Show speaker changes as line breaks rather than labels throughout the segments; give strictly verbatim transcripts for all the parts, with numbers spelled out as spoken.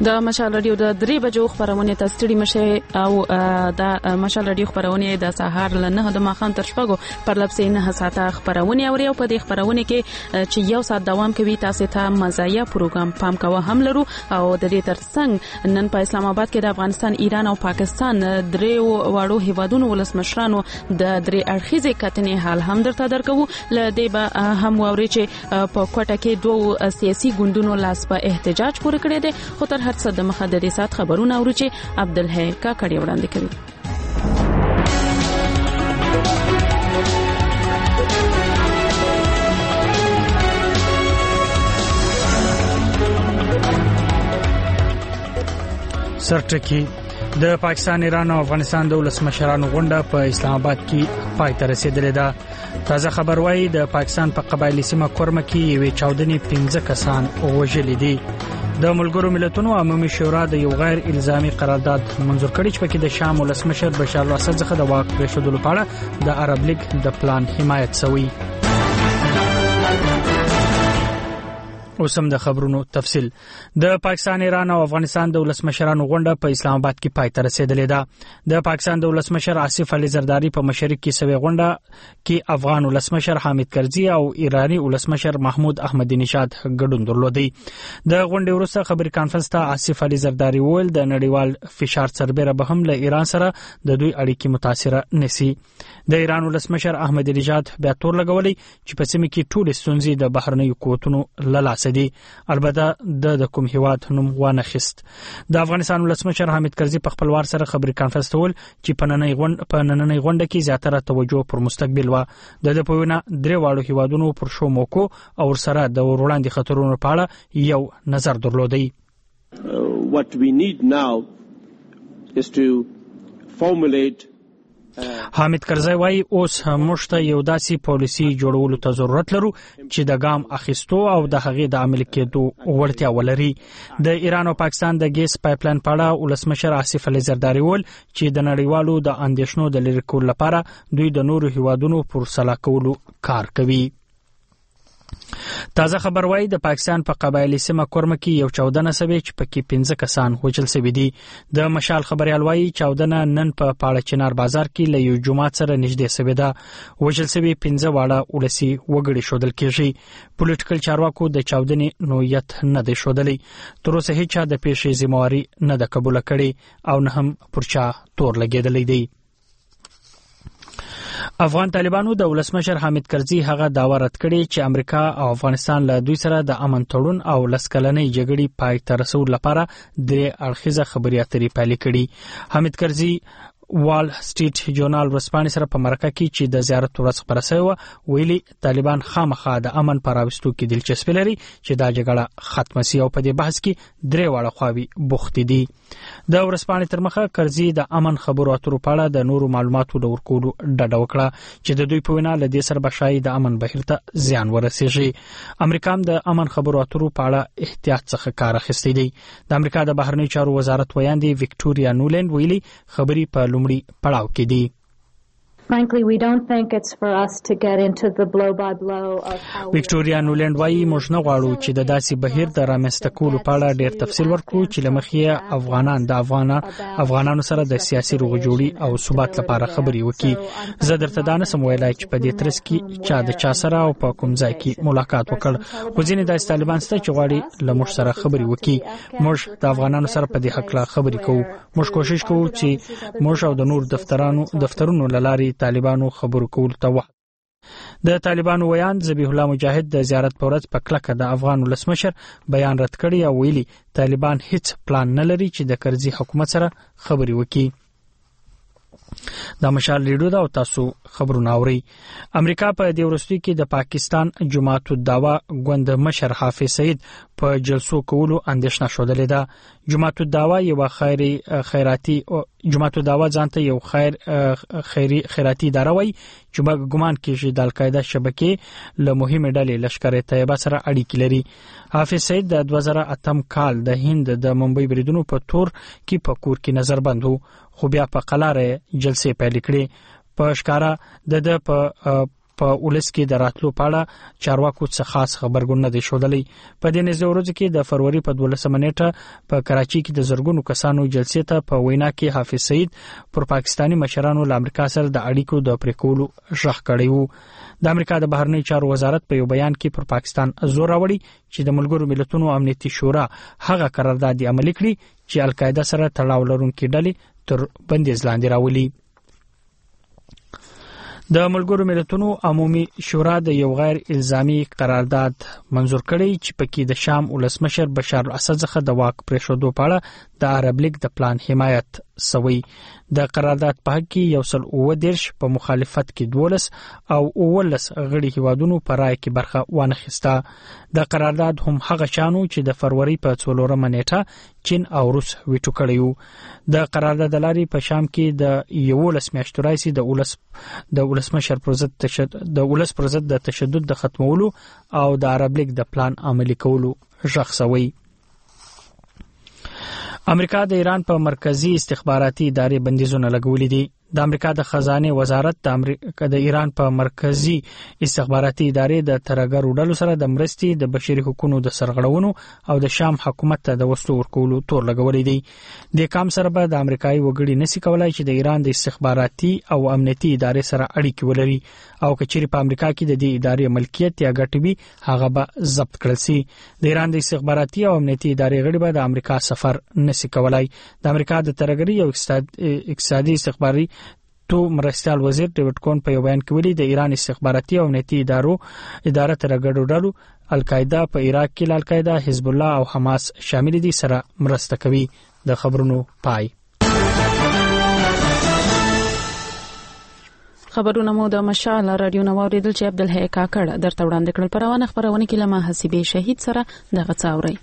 د مشال رادیو د درې بجو خبرونه ته ستړي مشه او د مشال رادیو خبرونه د سهار له نه د ماخام تر شپږو پر لپسې نه ساعته خبرونه اوري او په دې خبرونه کې چې یو ساعت دوام کوي تاسو ته مزایا پروګرام پام کوه هم لرو او د دې ترڅنګ نن په اسلام آباد کې د افغانستان، ایران او پاکستان درې واړو هیوادونو ولسمشرانو د درې اړخیزې کتنې حال هم درته درکو. ل دې به هم ووري چې په کوټه کې دوه سیاسي ګوندونو لاس په احتجاج پوره کړی دی. خو تر هر څه د مخه د دې سات خبرونه اورو چې عبدالحی کا کړي وړاندې کوي.
سرټکی د پاکستان، ایران او افغانستان د ولسمشرانو غونډه په اسلام آباد کې پای ته رسیدلې ده. تازه خبر وايي د پاکستان په قبایلی سیمه کورمه کې یوې چاودنې پنځه کسان وژل دي. د ملګرو ملتونو عمومي شورا د یو غیر الزامي قرارداد منظور کړی چې پکې د شام ولسمشر بشار الاسد څخه د واک پرېښودلو په اړه د عرب لیگ د پلان حمایت شوی. اوسم د خبرونو تفصیل. د پاکستان، ایران او افغانستان د ولسمشرانو غونډه په اسلام آباد کې پای ته رسیدلې ده. د پاکستان د ولسمشر آصف علي زرداری په مشرۍ کې سوي غونډه کې افغان ولسمشر حامد کرزي او ایرانی ولسمشر محمود احمدی نژاد ګډون درلودي. د غونډې وروسته خبري کانفرنس ته آصف علي زرداری وویل د نړیوال فشار سربېره به هم له ایران سره د دوی اړیکې متاثره نشي. د ایران ولسمشر احمدی نژاد بیا تور لګولي چې په سیمه کې ټول ستونزې د بهرنیو قوتونو له لاسه دي، البته د کوم هیواد نوم ونه خست. د افغانستان ولسمشر حامد کرزي په خپل وار سره خبري کانفرنس ته ویل چې په نننۍ غونډه په نننۍ غونډه کې زیاتره توجه پر مستقبل و. د د پوینه درې واړو هیوادونو پر شو موکو او سره د وړاندې خطرونو په اړه یو نظر درلودي.
What we need now is to formulate
حامد کرزي وايي اوس موږ ته یو داسې پالیسي جوړولو ته ضرورت لرو چې د ګام اخیستو او د هغې د عمل کېدو وړتیا ولري. د ایران او پاکستان د ګیس پایپلاین په اړه ولسمشر آصف علي زرداری وویل چې د نړیوالو د اندېښنو د لرې کولو لپاره دوی د نورو هیوادونو پر سلا کولو کار کوي. تازه خبر وايي د پاکستان په قبایلی سیمه کورمه کې یو چاودنه سوي چې پکې پنځه کسان وژل شوي دي. د مشال خبريال وايي چاودنه نن په پاړه چنار بازار کې له یو جماعت سره نږدې شوې ده. وژل شوي پنځه واړه ولسی وګړي شودل کېږي. پولیټیکل چارواکو د چاودنې نوعیت نه دی شودلی. تر اوسه هیڅ چا د پیښې ذمہواری نه ده قبول کړې او نه هم پرچا تور لګیدلې دی. افغان طالبانو د ولسمشر حامد کرزي هغه داوا رد کړی چې امریکا او افغانستان له دوی سره د امن تړون او لسکلنۍ جګړې پای ته رسول لپاره د اړخیزه خبري اترې پیل کړي. حامد کرزي وال سټریټ جورنال ورسپانې سره په مرکه کې چې د زیارت ورځ خبره شوی ویلي طالبان خامخا د امن پر راوستو کې دلچسپي لري چې دا جګړه ختمه شي او په دې بحث کې درې واړه خواوې بوخت دي. د ورسپانې تر مخه کرزي د امن خبرو اترو په اړه د نورو معلوماتو د ورکولو ډډه وکړه چې د دوی په وینا له دې سره بشای د امن بهیر ته زیان ورسیږي. امریکا هم د امن خبرو اترو په اړه احتیاط څخه کار اخیستی دی. د امریکا د بهرنی چارو وزارت ویاندې وکټوریا نولند ویلي خبري په لومړي پړاو کې دي.
Frankly, we don't think it's for us to get into the blow by blow of how
وکټوریا نولند وايي موږ نه غواړو چې د داسې بهیر د رامنځته کولو په اړه ډېر تفصیل ورکړو چې لمخې افغانان د افغان افغانانو سره د سیاسي روغجوړي او ثبات لپاره خبري وکړي. زه درته دا نسم ویلای چې په دې ترڅ کې چا د چا سره او په کوم ځای کې ملاقات وکړ. خو ځینې د طالبان ست چې غواړي له موږ سره خبري وکړي. موږ د افغانانو سره په دې حق لا خبري کوو. موږ کوشش کوو چې موږ او د نور دفترانو دفترونو لاري طالبانو خبرو کول ته وه. د طالبانو ویان ذبیح الله مجاهد د زیارت پر ورځ په کلکه د افغان ولسمشر بیان رد کړی او ویلي طالبان هیڅ پلان نه لري چې د کرزي حکومت سره خبري وکړي. د مشال ریډیو دا او تاسو خبرونه اوري. امریکا په دې ورستي کې د پاکستان جماعت الدعوا غوند مشر حافظ سعید په جلسو کولو اندېښنه شودلې ده. جماعت الدعوا یو خیري خیراتي جماعت الدعوا ځانته یو خیر خیري خیراتي اداره وای چې ګمان کیږي د القاعده شبکې له مهمه ډلې لشکره طیبه سره اړیکې لري. حافظ سعید د دوه زره اتم کال د هند د ممبئی بریدونو په تور کې په کور کې نظر بند وو، خو بیا په قلاره جلسې پیل کړې. په ښکارا د د په په ولس کې د راتلو په اړه چارواکو څخه خاص خبرګون نه دی شودلی. په دې نږدې ورځو کې د فروری په دولسمه نیټه په کراچي کې د زرګونو کسانو جلسې ته په وینا کې حافظ سعید پر پاکستانی مشرانو له امریکا سره د اړیکو د پریکولو ژغ کړی وو. د امریکا د بهرنی چارو وزارت په یو بیان کې پر پاکستان زور راوړي چې د ملګرو ملتونو امنیتي شورا هغه قرارداد عملي کړي چې القاعده سره تړاو لرونکي ډلې تر بندیز لاندې راولي. د ملګرو ملتونو عمومي شورا د یو غیر الزامي قرارداد منزور کړی چې پکې د شام ولسمشر بشار الاسد څخه د واک پرېښودو په اړه د عرب لیگ د پلان حمایت سوی. د قرارداد په حق کې یو سل اوه دیرش په مخالفت کې دولس او اولس غړي هیوادونو په رای کې برخه وانخیسته. د قرارداد هم هغه شانو چې د فروری په څلورمه نیټه چین او روس ویټو کړیو. د قرارداد لاري په شام کې د یولس میاشتو راځي د ولس د ولسمشر پر ضد تشدد د ولس پر ضد د تشدد د ختمولو او د عرب لیگ د پلان عملي کولو شخصوي. امریکا د ایران په مرکزی استخباراتي ادارې بندیزونه لګولې دي. د امریکا د خزانه وزارت د امریکا د ایران په مرکزی استخباراتي ادارې د ترګرو ډلو سره د مرستي د بشري حقوقو د سرغړونو او د شام حکومت ته د وسلو ورکولو تور لګولې دي. د کام سره به د امریکایي وګړي نسی کولای چې د ایران د استخباراتي او امنیتي ادارې سره اړیکې ولري او کچېری په امریکا کې د دې ادارې ملکیت یا ګټه وي هغه به ضبط کړل شي. د ایران د استخباراتي او امنیتي ادارې غړي به د امریکا سفر نسی کولای. د امریکا د ترګري او اقتصادي استخباري تو مرستیال وزیر ډیوډ کون په یو بیان کې ویلي د ایران استخباراتي او امنیتي ادارو اداره ترګړو ډلو القاعده په عراق کې القاعده حزب الله او حماس شامل دي سره مرسته کوي. د خبرونو پای
خبرونه مو د مشال رادیو نو اوریدل چې عبدالحی کاکړ درته وړاندې کړل. پروانه خبرونه کې لمه حسیبه شهید سره دغه څاوري.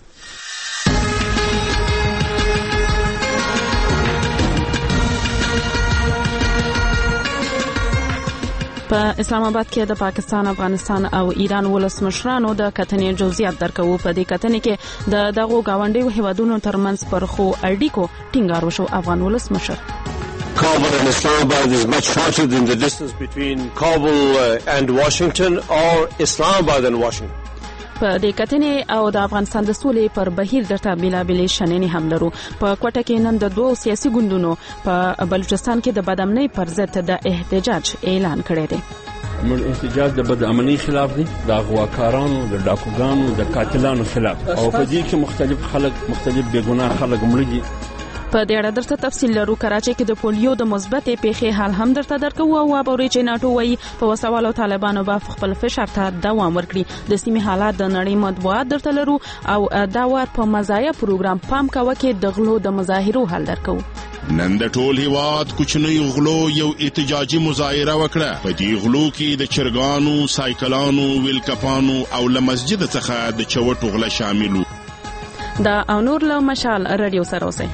په اسلام آباد کې د پاکستان، افغانستان او ایران ولسمشرانو د کتنې جزئیات درکو. په دې کتنې کې د دغو گاونډیو هیوادونو ترمنځ پرخو اړیکو ټینګار وشو. افغان ولسمشر
Kabul and Islamabad is much shorter than the distance between Kabul uh, and Washington or Islamabad and Washington.
په دې کتنې او د افغانستان د سولې پر بهیر درته بیلابلې شننې هم لرو. په کوټه کې نن د دوه سیاسي ګوندونو په بلوچستان کې د بدامنۍ پر ضد د احتجاج اعلان کړی دی.
موږ احتجاج د بدامنۍ خلاف دی، د غواکارانو، د ډاکوګانو، د قاتلانو خلاف، او په دې کې مختلف خلک مختلف بیګناه خلک مړ دي.
په دې اړه درته تفصیل لرو. کراچي کې د پولیو د مثبتې پیښې حال هم درته درکو او ابوري چې ناتو وایي په وسوالو طالبانو به خپل فشار ته دوام ورکړي. د سیمې حالات د نړۍ مطبوعات درته لرو او دا وار په مزایا پروګرام پام کاوه کې د غلو د مظاهرو حل درکو.
نن د ټول هیواد کوچنی غلو یو احتجاجي مظاهره وکړه. په دې غلو کې د چرګانو، سایکلانو، ویلکپانو او له مسجد څخه د چوټو غله شاملو.
دا او نور له مشال رادیو سره اوسه.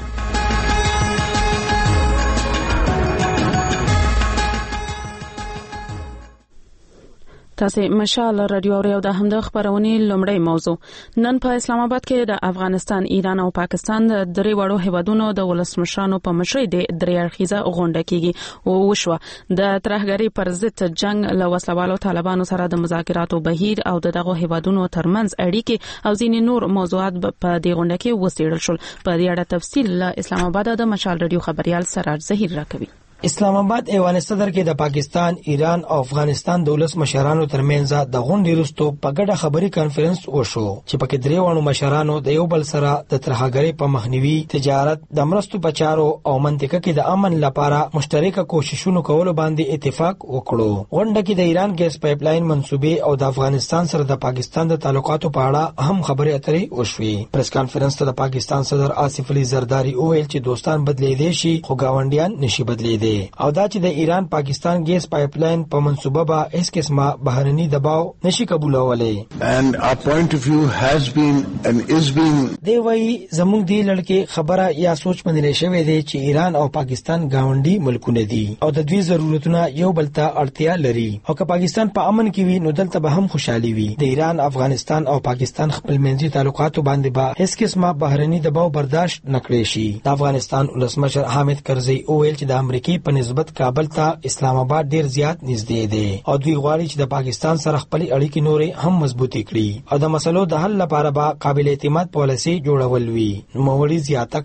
تاسو مشال رادیو اورئ. د همدغه خبرونه لومړی موضوع نن په اسلام آباد کې د افغانستان، ایران او پاکستان د درې وړو هیوادونو د ولسمشرانو په مشرۍ د درې اړخیزه غونډه کېږي او وشوه. د ترهګری پر ضد جنگ له وسلوالو طالبانو سره د مذاکراتو بهیر او دغه هیوادونو ترمنځ اړیکې او ځینې نور موضوعات په دې غونډه کې وڅېړل شول. په دې اړه تفصیل له اسلام آباد د مشال رادیو خبريال سرار زهیر راکوي.
اسلام آباد ایوان صدر کې د پاکستان، ایران او افغانستان د ولس مشرانو ترمنځ د غونډې وروسته په ګډه خبري کانفرنس وشو چې پکې درې وانو مشرانو د یو بل سره د ترهګرۍ په مخنیوي، تجارت، د مرستو په چارو او منطقه کې د امن لپاره مشترکه کوششونو کولو باندې اتفاق وکړو. غونډه کې د ایران ګیس پایپ لاین منسوبې او د افغانستان سره د پاکستان د تعلقاتو په اړه هم خبرې اترې وشوې. پریس کانفرنس ته د پاکستان صدر آصف علي زرداری وویل چې دوستان بدلېدي شي خو گاونډیان نشي بدلېدي او دا چې د ایران پاکستان ګیس پایپ لاین په منسوبه به هیڅ قسمه بهرني دباو نشي قبولولای.
And our point of view has been and is being
دی وی زموږ دی لړکې خبره یا سوچ منلې شوې دی چې ایران او پاکستان گاونډي ملکونه دي او د دوی ضرورتونه یو بل ته اړتیا لري او که پاکستان په امن کې وي نو دلته به هم خوشحالي وي. د ایران، افغانستان او پاکستان خپل منځي تعلقاتو باندې به هیڅ قسمه بهرني دباو برداشت نکړي شي. د افغانستان ولسمشر حامد کرزي وویل چې د امریکای دې په نسبت کابل ته اسلام آباد ډیر زیات نږدې دی او دوی غواړي چې د پاکستان سره خپل اړیکې نورې هم مضبوطې کړي او د مسلو د حل لپاره به قابل اعتماد پالیسي جوړول وي. نوموړي زیاته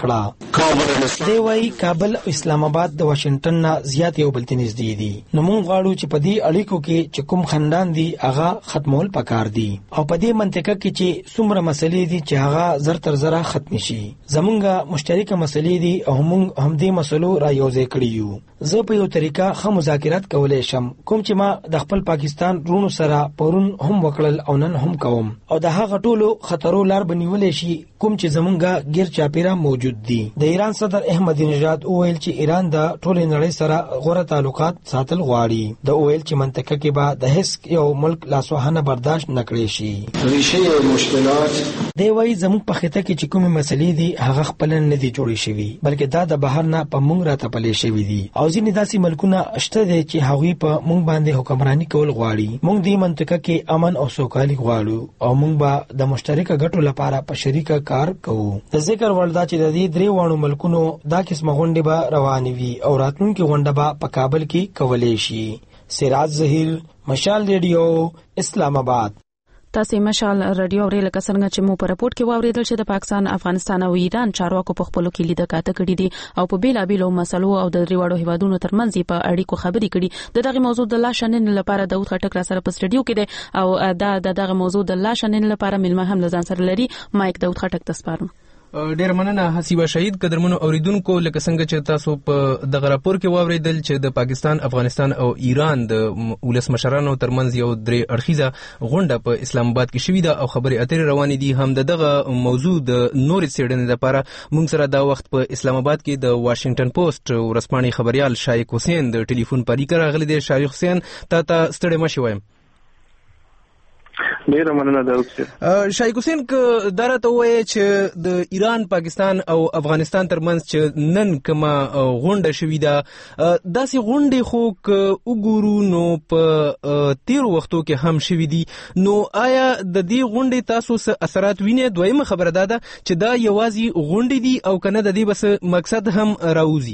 کړه دی وايي کابل او اسلام آباد د واشنگټن نه زیات یو بل ته نږدې دي نو موږ غواړو چې په دې اړیکو کې چې کوم خندان دي هغه ختمول پکار دي او په دې منطقه کې چې څومره مسلې دي چې هغه زر تر زره ختم شي. زمونږه مشترکه مسلې دي او موږ هم دې مسلو را یوځای کړي یو. زه په یو طریقه ښه مذاکرات کولای شم کوم چې ما د خپل پاکستان رونو سره پرون هم وکړل او نن هم کوم او د هغه ټولو خطرو لار بنیولې شي کوم چې زمونږه غیر چاپیره موجود دي. د ایران صدر احمدی نژاد وویل چې ایران د ټولې نړۍ سره غوره تعلقات ساتل غواړي. د وویل چې منطقه کې به د هیڅ یو ملک لاسوهنه برداشت نکړي شي. ریشه مشکلات دی وايي زموږ په خطه کې چې کومې مسلې دي هغه خپل نه دي جوړې شوي بلکې دا د بهر نه په موږ راتپلې شوي دي او ځینې داسې ملکونه شته دي چې هغوی په موږ باندې حکمرانی کول غواړي. موږ دې منطقه کې امن او سوکالي غواړو او موږ به د مشترکه ګټو لپاره په شریکه کار کوو. د ذکر وړ دا چې د دې درې وانو ملکونو دا قسمه غونډې به روانې وي او راتلونکي غونډه به په کابل کې کولای شي. سراج ظهیر، مشال ریډیو، اسلام آباد.
تاسو مشال رادیو ورې لکه څنګه چې مو په راپورټ کې واوریدل چې د پاکستان، افغانستان او ایران چارواکو په خپلو کې لیده کاته کړې دي او په بیلابیلو مسلو او د دریواړو هیوادونو ترمنځ په اړیکو خبرې کړي. د دغه موضوع د لا شنن لپاره داوود خټک را سره په سټډیو کې دی او دا د دغه موضوع د لا شنن لپاره ملما هم لزان سره لري. مایک داوود خټک تاسو
ډیر مننه حسیبه شهید. قدرمنو اوریدونکو لکه څنګه چې تاسو په دغه راپور کې واوریدل چې د پاکستان، افغانستان او ایران د ولس مشرانو ترمنځ یو درې اړخیزه غونډه په اسلام آباد کې شوې ده او خبرې اترې روانې دي. هم دغه موضوع د نورې څېړنې لپاره موږ سره دا وخت په اسلام آباد کې د واشنگټن پوسټ ورځپاڼې خبريال شایق حسین د ټلیفون په اړیکه راغلی دی. شایق حسین تا ته ستړی مشې وایم.
ډیره مننه داود.
شایق حسین که درته وایي چې د ایران، پاکستان او افغانستان ترمنځ چې نن کومه غونډه شوې ده داسې غونډې خو که وګورو نو په تیرو وختو کې هم شوې دي نو آیا د دې غونډې تاسو څه اثرات وینئ؟ دویمه خبره دا ده چې دا یوازې غونډې دي او کنه د دې بس مقصد هم راوځي؟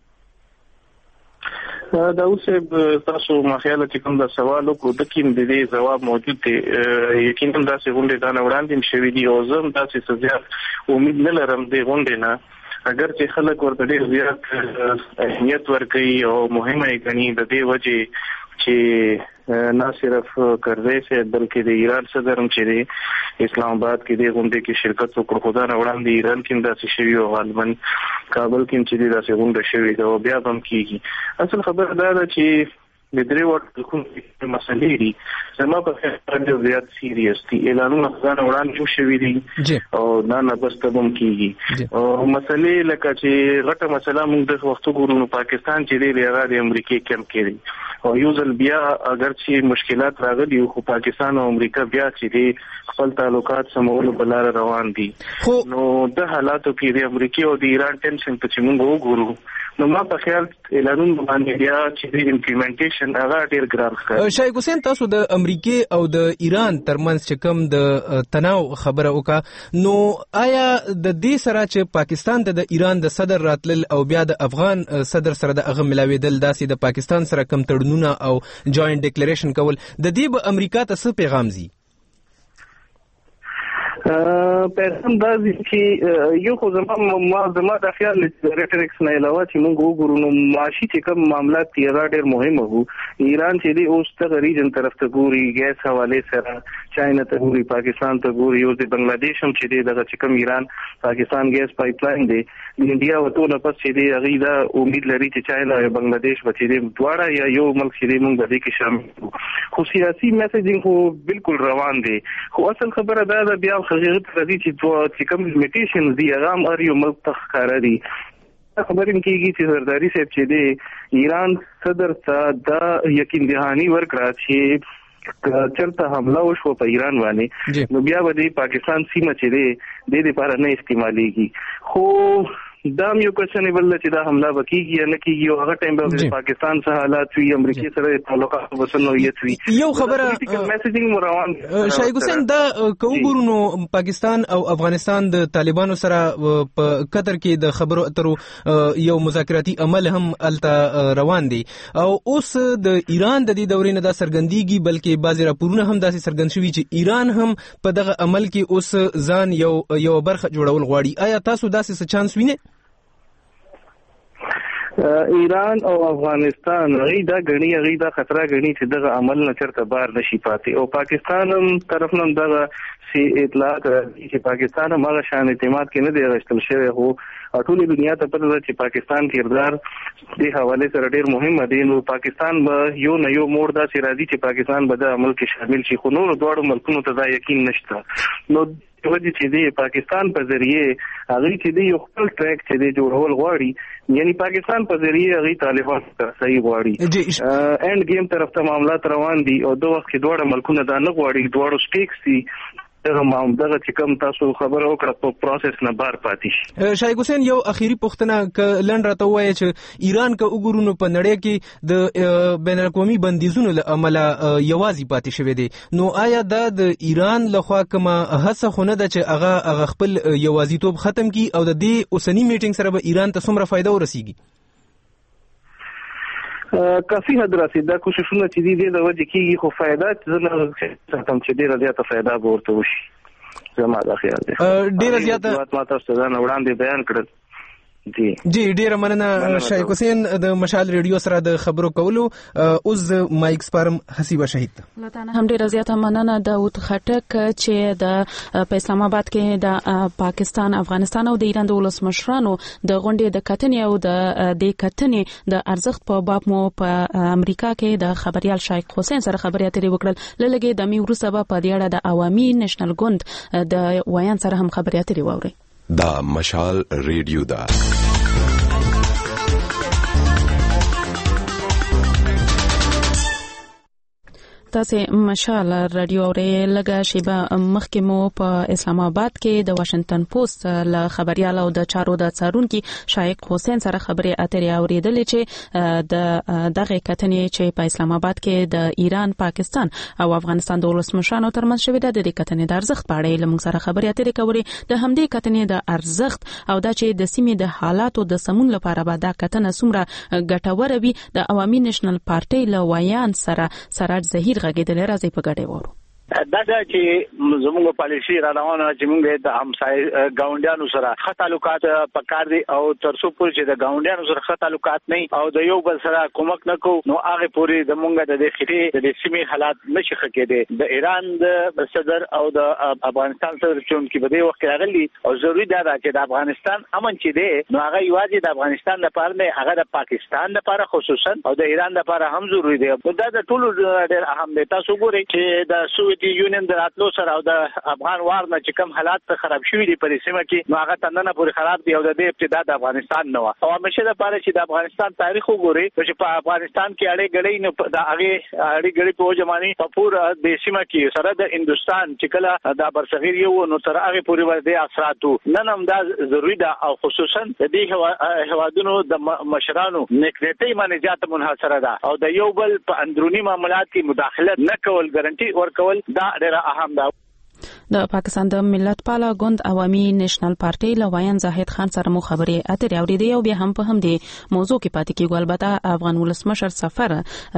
دا اوس تاسو ما خیال چې کوم دا سوال وکړو د کیم د دې جواب موجود دی. یقینا دا څه غونډې دا وړاندې شوې دي او زه دا څه زیات امید نه لرم د غونډې نه اگر چې خلک ورته ډېر زیات اهمیت ورکوي او مهمه یې ګڼي د دې وجې چې نه صرف کرزی سے بلکې د ایران صدر هم چې دی اسلام آباد کې د غونډې کې شرکت وکړ خو دا نه وړاندې ایران کې داسې شوي او غالبا کابل کې چې دی داسې غونډه شوې ده او بیا به هم کېږي. اصل خبره دا ده چې د درې وړ مسلې دي زما په خیال ډېر زیات سیریس دي. اعلانونه ځان وړاندې جوړ شوي دي او دا نه بس ته هم کېږي او مسلې لکه چې غټه مسله موږ د وخت ګورو نو پاکستان چې دی هغه د امریکې کم کړي او یو ځل بیا اگر چې مشکلات راغلي خو پاکستان او امریکا بیا چې دی خپل تعلقات سمولو په لار روان دي. نو د حالاتو کې د امریکا او د ایران ټینشن په چې موږ وګورو نو ما په خیال اعلانونه باندې بیا چې د امپلیمنټیشن هغه ډیر ګران ښکاري.
شایق حسین تاسو د امریکا او د ایران ترمنځ چې کوم د تناو خبره وکړه نو آیا د دې سره چې پاکستان ته د ایران د صدر راتلل او بیا د افغان صدر سره د هغه ملاویدل داسې د پاکستان سره کم تړونونه او جوائنٹ ډیکلیریشن کول د دې به امریکا ته څه پیغام زی؟
پیغام دا دی چې یو خو زما ما زما د خیال ریټریکس نه علاوه چې موږ وګورو نو معاشي چې کوم معاملات دي هغه ډېر مهم وو. ایران چې دی اوس ته ریجن طرف ته ګوري، ګیس حواله سره چاینا ته ګوري، پاکستان ته ګوري، او د بنگلاديش هم چې دی دغه چې کوم ایران پاکستان ګیس پایپ لاین دی د انډیا وته نه پس چې دی هغه دا امید لري چې چاینا او بنگلاديش بچي دی دواړه یا یو ملک چې دی موږ د دې کې شامل خو سیاسي میسیجینګ خو بالکل روان دی. خو اصل خبره دا ده بیا خغیرت راځي چې دوه چې کوم لیمیټیشنز دي هغه هم هر یو ملک ته ښکاره دي. خبرې کېږي چې زرداری صاحب چې دی ایران صدر ته دا یقین دهانی ورکړه چې چرته حمله وشو په ایران باندې نو بیا به د پاکستان سیمه چې دی د دې لپاره نه استعمالېږي. خو دا یو کوېسچنیبل چې دا حمله وکړي یا نه کیږي او هغه ټایم به پاکستان سره حالات وي امریکای سره تعلقات وسنویت وي
یو خبره
میسیجینګ مروان
شایق حسین دا کوګورونو پاکستان او افغانستان د طالبانو سره په قطر کې د خبرو اترو یو مذاکراتي عمل هم الته روان دي او اوس د ایران د دې دورې نه دا سرګندېږي بلکې بعضی راپورونه هم داسې سرګند شوي چې ایران هم په دغه عمل کې اوس ځان یو یو برخه جوړول غواړي. آیا تاسو داسې څه چانس وینئ؟
ایران او افغانستان غي دا غني غي دا خطر غني چې دغه عمل نه چرته بار نشي پاتې او پاکستان هم طرف نن دغه سی اطلاع کړي چې پاکستان هم هغه شان اعتماد کې نه دی غشتل شوی هو ټولې دنیا ته پته ده چې پاکستان کردار د حواله سره ډیر مهم دی. نو پاکستان به یو نه یو موړ دا چې راځي چې پاکستان به د عمل کې شامل شي خو نور دوه ملکونو ته دا یقین نشته. نو ودی چې دی پاکستان په ذریعه هغه چې دی یو خپل ټریک چې دی جوړول غواړي یعنی پاکستان په ذریعه هغه طالبان سره صحیح غواړي اینڈ گیم طرف ته معاملات روان دي او دوه وخت کې دوه ملکونه دا نه غواړي دوه سټیکس دي دغه معاملې چې کوم تاسو خبره وکړه په پروسس نه بار پاتې شي.
شایق حسین یو اخیری پوښتنه ک لنډ راته وایي چې ایران که وګورونو په نړۍ کې د بین الاقوامي بندیزونو له امله یوازې پاتې شوی دی نو آیا دا د ایران لخوا کومه هڅه خو نه ده چې هغه هغه خپل یوازیتوب ختم کړي او د دې اوسنی میټینګ سره به ایران ته څومره فایده ورسیږي؟
کافي حد راسي دا کوششونه چې دي د وجه کېږي خو فایده زه ساتم چې ډیره زیاته فایده به ورته وشي زما دا خیال دی.
ډیره زیاته
ما تاسو ته نه وړاندې بیان کړل.
جی جی ډیره مننه شایق حسین د مشال ریډیو سره د خبرو کولو. اوس مایک سپارم حسیبه شهید
لاتانه هم ډیره زیاته مننه داود خټک چې د په اسلام آباد کې د پاکستان افغانستان او د ایران د ولسمشرانو د غونډې د کتنې او د د کتنې د ارزښت په باب مو په امریکا کې د خبريال شایق حسین سره خبرې اترې وکړل لږه د میورو سبا په دې اړه د عوامي نېشنل ګوند د ویان سره هم خبرې اترې ووري.
دا مشال ریډیو دا
تاسو مشال رادیو اورې لګا شیبه مخکې مو په اسلام آباد کې د واشنگټن پوسټ له خبريال او د چارو د څارونکو شایق حسین سره خبرې اترې اوریدلې چې د دغه کتنې چې په اسلام آباد کې د ایران پاکستان او افغانستان د ولسمشرانو ترمنځ شوې ده د کتنې د ارزښت په اړه لمغ سره خبرې اترې کوي د همدې کتنې د ارزښت او د چې د سیمې د حالاتو د سمون لپاره به دا کتنه څومره ګټوره وي د عوامي نېشنل پارټي له ویان سره سراج زهیر غږیدل راځي په ګډه وورو.
دا دا چې زموږ پالیسي را روانه چې موږ د همسایه ګاونډیانو سره ښه تعلقات پکار دي او تر څو پورې چې د ګاونډیانو سره ښه تعلقات نه او د یو بل سره کومک نکو نو هغه پورې د موږ د خېټې د سیمې حالات نشي ښه کېدي. د ایران د صدر او د افغانستان صدر چې په دې وخت راغلي او ضروری ده چې د افغانستان امن چې دی نو هغه یوازې د افغانستان لپاره نه هغه د پاکستان لپاره خصوصا او د ایران لپاره هم ضروری دی. دا د ټولو ډېر اهم دی. تاسو ګورئ چې د سوویت یونین د راتلو سره او د افغان وار نه چې کوم حالات خراب شوي دي په سیمه کې نو هغه تننه پورې خراب دي او د دې ابتدا د افغانستان نه و او همیشه د پاره چې د افغانستان تاریخ وګوري چې په افغانستان کې اړې غړې نه د هغه اړې غړې په جمعنی په پور د سیمه کې سره د هندستان چې کله د برصغیر یو نو تر هغه پورې ورته اثراتو نن هم دا ضروری ده او خصوصا د دې هوادونو د مشرانو نکړتې باندې زیات منحصره ده او د یو بل په اندرونی معاملات کې مداخله نه کول ګارانټي ورکول دا ډېر اهم ده.
د پاکستان د ملت پالا ګوند عوامي نېشنل پارټي لوایان زاهد خان سره مو خبرې اترې اوریدې او بیا هم په هم دې موضوع کې پاتې کیږي. البته افغان ولسمشر سفر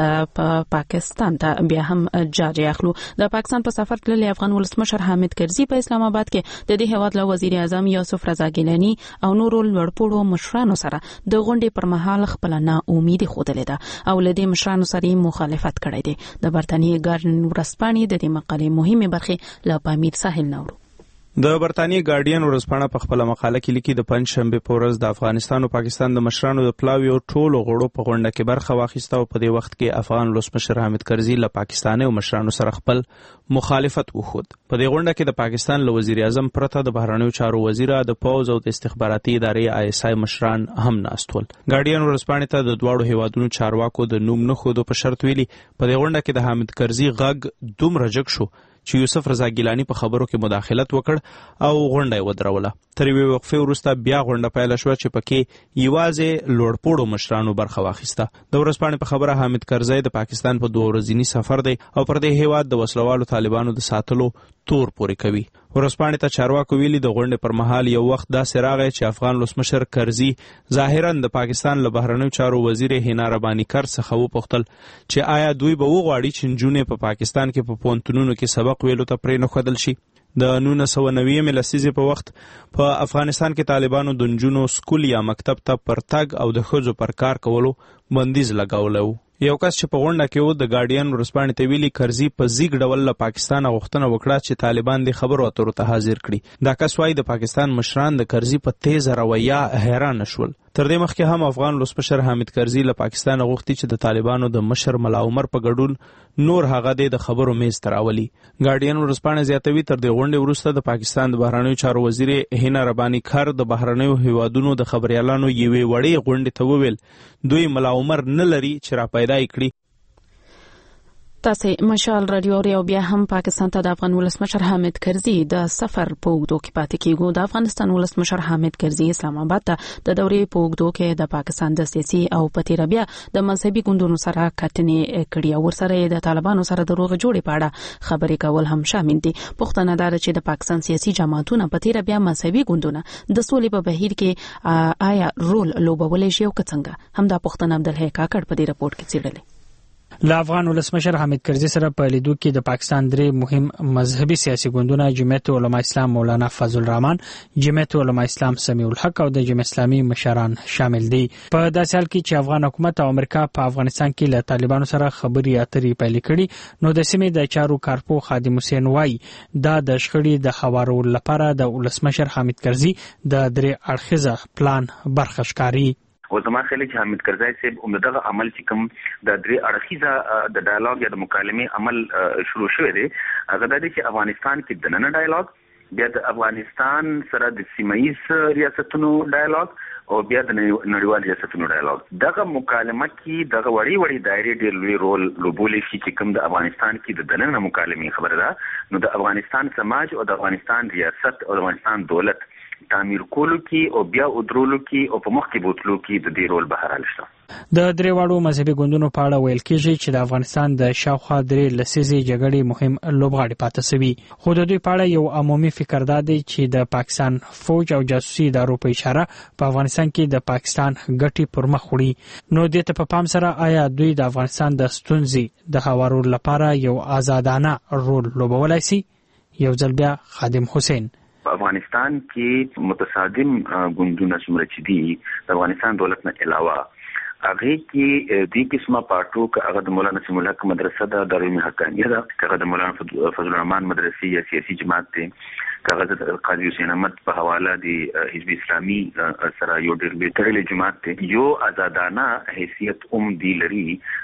په پاکستان ته بیا هم جاج اخلو. د پاکستان په سفر تللی افغان ولسمشر حامد کرزي په اسلام آباد کې د دې هیواد له وزیر اعظم یوسف رضا ګیلانی او نورو لوړپوړو مشرانو سره د غونډې پر مهال خپل نا امیدي خوده ده او لدې مشرانو سره مخالفت کړی دی. د برتانیې ګارډین ورسپانې د دې مقالې مهمه برخه له پامیر ساحل نورو.
د برتانیې ګارډین ورځپاڼه په خپل مقاله کې لیکي د پنځ شنبه په ورځ د افغانستان او پاکستان د مشرانو د پلاوی او ټولو غړو په غونډه کې برخه واخیسته او په دې وخت کې افغان ولسمشر حامد کرزي له پاکستاني او مشرانو سره خپل مخالفت وښود. په دې غونډه کې د پاکستان له وزیر اعظم پرته د بهرنیو چارو وزیر د پوز او د استخباراتي ادارې آی اس آی مشران هم ناستول. ګارډین ورځپاڼه ته د دواړو هیوادونو چارواکو د نوم نه خودو په شرط ویلي په دې غونډه کې د حامد کرزي غږ دومره جګ شو چې یوسف رضا ګیلانی په خبرو کې مداخلت وکړ او غونډه ودروله. تر یوې وقفې وروسته بیا غونډه پیل شوه چې پکې یوازې لوړپوړو مشرانو برخه واخیسته. د ورځپاڼې په خبره حامد کرزی د پاکستان په دوه ورځني سفر دی او پر دې هیواد د وسلوالو طالبانو د ساتلو تور پورې کوي. ورځپاڼې ته چارواکو ویلي د غونډې پر مهال یو وخت داسې راغی چې افغان ولسمشر کرزي ظاهرا د پاکستان له بهرنیو چارو وزیر هینا رباني کر څخه وپوښتل چې آیا دوی به وغواړي چې نجونې په پاکستان کې په پوهنتونونو کې سبق ویلو ته پرې نښودل شي. د نولس سوه نوي لسیزې په وخت په افغانستان کې طالبانو د نجونو سکول یا مکتب ته پر تګ او د ښځو پر کار کولو بندیز لګولی و. یو کس چې په غونډه کې و د ګارډین ورځپاڼې ته ویلي کرزي په زیږ ډول له پاکستانه غوښتنه وکړه چې طالبان د خبرو اترو ته حاضر کړي. دا کس وایي د پاکستان مشران د کرزي په تیزه رویه حیران شول. تر دې مخکې هم افغان ولسمشر حامد کرزي له پاکستانه غوښتي چې د طالبانو د مشر ملا عمر په ګډون نور هغه د خبرو میز ته راولي. ګارډین ورځپاڼه زیاتوي تر دې غونډې وروسته د پاکستان د بهرنیو چارو وزیر هینا رباني کر د بهرنیو هیوادونو د خبريالانو یوې وړې غونډې ته وویل دوی ملا عمر نه لري چې را پیدا کړي.
تاسو مشال رادیو او بیا هم پاکستان ته د افغان ولسمشر حامد کرزي د سفر په اوږدو کې پاتې کیږي. د افغانستان ولسمشر حامد کرزي اسلام آباد ته د دورې په اوږدو کې د پاکستان د سیاسي او پتیره بیا د مذهبي ګوندونو سره کتنې کړي او ورسره د طالبانو سره د روغ جوړې په اړه خبرې کول هم شامل دي. پښتنه دار چې د پاکستان سیاسي جماعتونو پتیره بیا مذهبي ګوندونه د سولې په بهیر کې آیا رول لوبولای شي او څنګه هم د پښتنه عبدالحی کاکړ په دې رپورت کې څیړلې.
له افغان ولسمشر حامد کرزي سره په لیدو کې د پاکستان درې مهم مذهبي سیاسي ګوندونه جمعیت علماء اسلام مولانا فضل الرحمن، جمعیت علماء اسلام سمیع الحق او د جمعیت اسلامي مشران شامل دي. په داسې حال کې چې افغان حکومت او امریکا په افغانستان کې له طالبانو سره خبري اترې پیل کړي، نو د سیمې د چارو کارپو خادم حسین وای دا د شخړې د هوارولو لپاره د ولسمشر حامد کرزي د درې اړخیزه پلان برخه ښکاري.
او زما خیال چې حامد کرزي صاحب عمدغه عمل چې کوم د درې اړخیزه د ډایالوګ یا د مکالمې عمل شروع شوی دی هغه د چې افغانستان کې د نن ډایالوګ، بیا د افغانستان سره د سیمایي ریاستونو ډایالوګ او بیا د نړیوال ریاستونو ډایالوګ. دغه مکالمه کې دغه وړي وړي دایرې ډېر لوی رول لوبولی شي چې کوم د افغانستان کې د دننه مکالمې خبره ده. نو د افغانستان سماج او د افغانستان ریاست او د افغانستان دولت تعمیر کولو کې او بیا ودرولو کې او په مخ کې بوتلو کې د دې رول بهرحال شته.
د درې واړو مذهبي ګوندونو په اړه ویل کېږي چې د افغانستان د شاوخوا درې لسیزې جګړې مهم لوبغاړي پاتې شوي، خو د دوی په اړه یو عمومي فکر دا دی چې د پاکستان فوج او جاسوسي ادارو په اشاره په افغانستان کې د پاکستان ګټې پر مخ وړي. نو دې ته په پام سره آیا دوی د افغانستان د ستونزې د هوارولو لپاره یو آزادانه رول لوبولای شي؟ یو ځل بیا خادم حسین.
په افغانستان کې متصادم ګوندونه څومره چې دي د افغانستان دولت نه علاوه هغه کې د قسمه پارټو که هغه د مولانا سمیع الحق مدرسه ده، دارالعلوم حقانیه ده، که هغه د مولانا فضل الرحمن مدرسې یا سیاسي جماعت دی، که هغه د قاضي حسین احمد په حواله د حزب اسلامي سره یو ډېر لوی تړلی جماعت دی، یو آزادانه حیثیت هم دی لري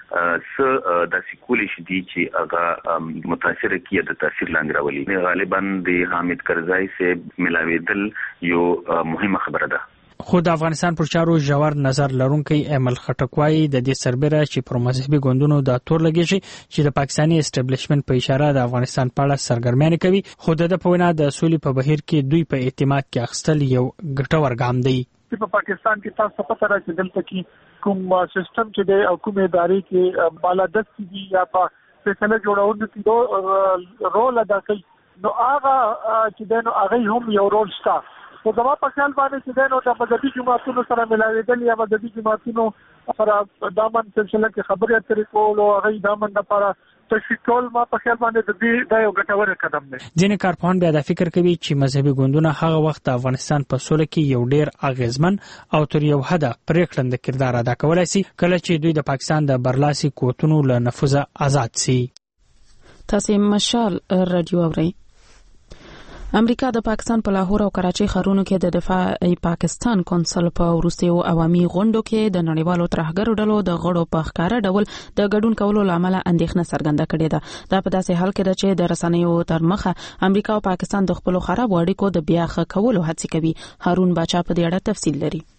څه داسې کولی شي دي چې هغه متاثره کړي د تاثیر لاندې راولي. غالبا د حامد کرزي صاحب ملاوېدل یو مهمه خبره ده.
خو د افغانستان پر چارو ژور نظر لرونکي ایمل خټکوای د دې سربېره چې پر مذهبي ګوندونو د تور لګیږي چې د پاکستاني اسټابلیشمنت په اشاره د افغانستان په اړه سرګرمیانه کوي، خو د په وینا د سولې په بهیر کې دوی په اعتماد کې اخیستل یو ګټور ګام دی.
په پاکستان کې تاسو پته راځي چې دلته کې کوم سیستم چې دی او کوم ادارې کې بالادست دي یا په فیصله جوړولو کې رول ادا کوي، نو هغه چې دی نو هغه هم یو رول شته. خو زما په خیال باندې چې دی نو د مذهبي جماعتونو سره ملاوېدل یا مذهبي جماعتونو سره دامن سلسله کې خبرې اترې کول او هغه دامن لپاره تشویق کول ما په خیال باندې د دې دا یو ګټور قدم دی.
ځینې کارپوهان بیا دا فکر کوي چې مذهبي ګوندونه هغه وخت د افغانستان په سوله کې یو ډېر اغیزمن او تر یو حده پرېکړنده کردار ادا کولای شي کله چې دوی د پاکستان د برلاسي قوتونو له نفوذه آزاد شي.
تاسو مشال رادیو اورئ. امریکا د پاکستان په لاهور او کراچۍ ښارونو کې د دفاع پاکستان کونسل په وروستیو عوامي غونډو کې د نړیوالو ترهګرو ډلو د غړو په ښکاره ډول د ګډون کولو لامل اندېښنه څرګنده کړې ده. دا په داسې حال کې ده چې د رسنیو تر مخه امریکا او پاکستان د خپل خراب اړیکو د بیا ښه کولو هڅې کوي. هارون باچا په دې اړه تفصیل لري.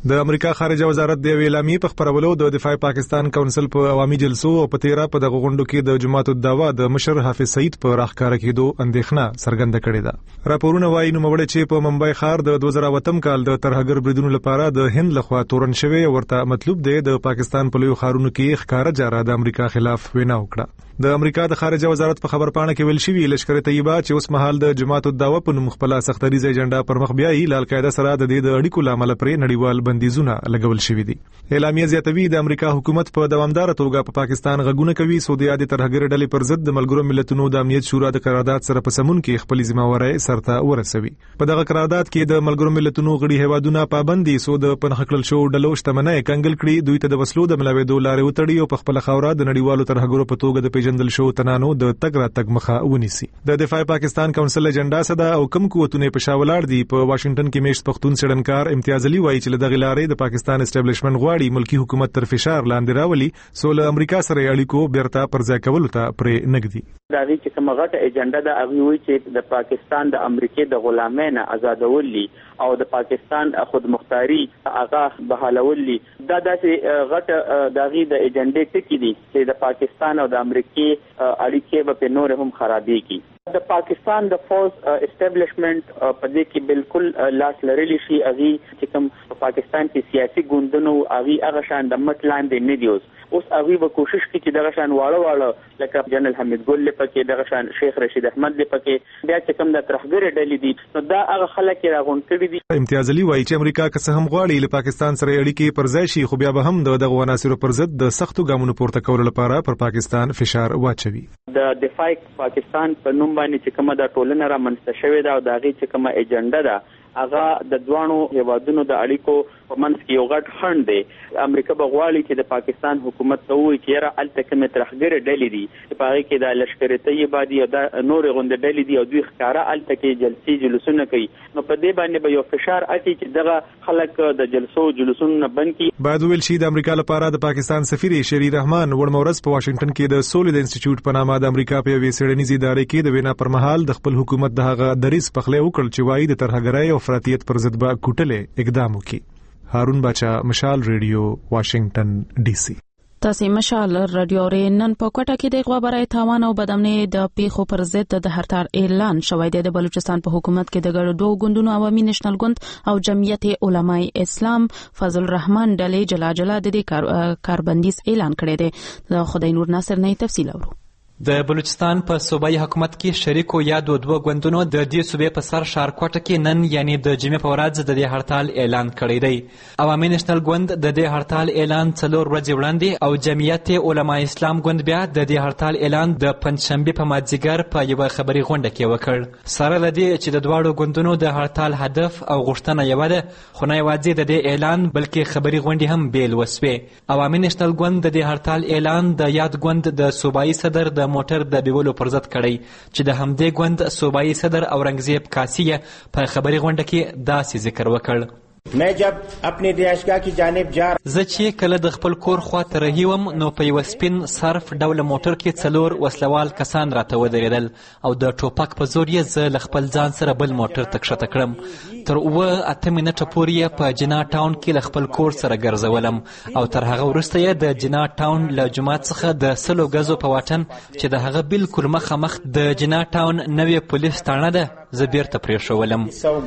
د امریکا خارجه وزارت د اعلامیې په خبرولو د دفاع پاکستان کونسل په عوامي جلسو او په تیرا په دغه غونډو کې د جماعت الدعوا د مشر حافظ سعید په راخکاره کېدو اندېښنه څرګنده کړې ده. راپورونه وايي نو مبړې چې په ممبئی ښار د دوه زره اووه کال د ترهګر بریدونو لپاره د هند لخوا تورن شوی ورته مطلوب دی د پاکستان په لوی ښارونو کې ښکارا جاره د امریکا خلاف وینا وکړه. د امریکا د خارجه وزارت په خبرپاڼه کې ویل شوی لشکره طیبه چې اوس مهال د جماعت الدعوا په نوم خپل سختریزه ایجنډا پر مخ بیاي لال قاعده سره د دې د اړیکو لامل پرې نړیوال بندیزونه لګول شوی دي. اعلامیه زیاتوي د امریکا حکومت په دوامدار توګه په پاکستان غږونه کوي سعودي عادي ترهګر ډلې پر ضد د ملګرو ملتونو د امنیت شورا د قرارداد سره په سمون کې خپل ذمہواری سرته ورسوي. په دغه قرارداد کې د ملګرو ملتونو غړي هیوادونه پابندي سو د پنځخکل شو ډلو شتمنۍ کنګل کړي دوی ته د وسلو د ملاويدو لارې وتړي او په خپل خاوره د نړیوالو ترهګرو په توګه د پیژندل شو تنانو د تګ را تګ مخه ونیسي. د دفاع پاکستان کونسل ایجنډا سره او کم قوتونه په شاولار دي په واشنگټن کې میشت پښتون سړنکار امتیاز علي وایي چې دغه لارې د پاکستان اسټابلیشمنت غواړي ملکی حکومت تر فشار لاندې راولي سو له امریکا سره اړیکو بیرته پرځای کولو ته پرې نګدي.
دا غي چې کومه غټه ایجنډا د اغي وی چې د پاکستان د امریکای د غلامۍ نه آزادولي او د پاکستان خود مختاری هغه بحالولي دا داسې غټه داغي د ایجنډې ټکی دي چې د پاکستان او د امریکای اړیکې په نور هم خرابې کی. د پاکستان د فوز اسټابلیشمنت په دې کې بالکل لاس لرلی شي اغي چې کوم پاکستان کې سیاسي ګوندونو اغي هغه شان د مټ لاندې نه دیوس اوس اغي به کوشش کوي چې دغه شان واړه واړه لکه جنرال حمید ګل لپاره دغه شان شیخ رشید احمد لپاره بیا چې کوم د ترهګر ډلې دي نو دا هغه خلک راغون کړي دي.
امتیاز علي وایي چې امریکا که څه هم غواړي له پاکستان سره اړیکې پرځای شي خو بیا به هم دغه عناصرو پر ضد د سختو ګامونو پورته کولو لپاره پر پاکستان فشار واچوي.
د دفاع پاکستان په نوم باندې چې کومه د ټولنه را منځته شوې ده او د هغې چې کومه ایجنډا ده هغه د دوانو هیوادونو د اړیکو په منځ کې یو غټ خنډ دی. امریکا به غواړي چې د پاکستان حکومت ته ووایي چې یاره هلته کومې ترهګرې ډلې دي چې په هغې کې د لشکر طیبه دي او دا نورې غوندې ډلې دي او دوی ښکاره هلته کې جلسې جلوسونه کوي نو په دې باندې به یو فشار اچي چې دغه خلک د جلسو جلوسونو نه بند کړي.
باید وویل شي د امریکا لپاره د پاکستان سفیر شری رحمان وړمه ورځ په واشنگټن کې د سولې د انسټیټیوټ په نامه د امریکا په یوې څېړنیزې ادارې کې د وینا پر مهال د خپل حکومت د هغه دریځ پخلی وکړ چې وایي د ترهګرۍ او افراطیت پر ضد به کوټلې اقدام وکړي. هارون باچا مشال ریډیو واشنگټن ډي سي.
تاسو مشال رادیو رینن په کوټه کې د خبرای تاوان او بدامنۍ د پیښو پر ضد د هرتار اعلان شوی دی. د بلوچستان په حکومت کې د ګډو دوه ګوندونو عوامي نېشنل ګوند او جمعیت علماء اسلام فضل الرحمن ډلې جلا جلا د دې کاربندیز اعلان کړی دی. د خدای نور ناصر نه تفصیل اورو.
د بلوچستان په صوبایي حکومت کې شریکو یا دوه دوه ګوندونو د دې صوبې په سر ښارکوټه کې نن یعنی د جمعې په ورځ د دې هړتال اعلان کړی دی. عوامي نېشنل ګوند د دې هړتال اعلان څلور ورځې وړاندې او جمعیت علماء اسلام ګوند بیا د دې هړتال اعلان د پنځشنبې په مازدیګر په یوه خبري غونډه کې وکړ. سره له دې چې د دواړو ګوندونو د هړتال هدف او غوښتنه یوه ده خو نه یوازې د دې اعلان بلکې خبري غونډې هم بیل وسوې. عوامي نېشنل ګوند د دې هړتال اعلان د یاد ګوند د صوبایي صدر د موټر د بیولو پر ضد کړی چې د همدې ګوند صوبایي صدر اورنګزیب کاسی په خبري غونډه کې داسې ذکر وکړ.
मैं जब अपनी रिहाइशगाह की जानिब जा
زه چې کله د خپل کور خوا ته رهي وم نو په یوه سپین صرف ډوله موټر کې څلور وسلوال کسان راته ودرېدل او د ټوپک په زور یې زه له خپل ځان سره بل موټر ته کښته کړم. تر اووه اته منټه پورې یې په جنا ټاون کې له خپل کور سره ګرځولم او تر هغه وروسته یې د جنا ټاون له جومات څخه د سلو ګزو په واټن چې د هغه بالکل مخامخ د جنا ټاون نوې پولیس تاڼه ده زه بیرته پرېښولم.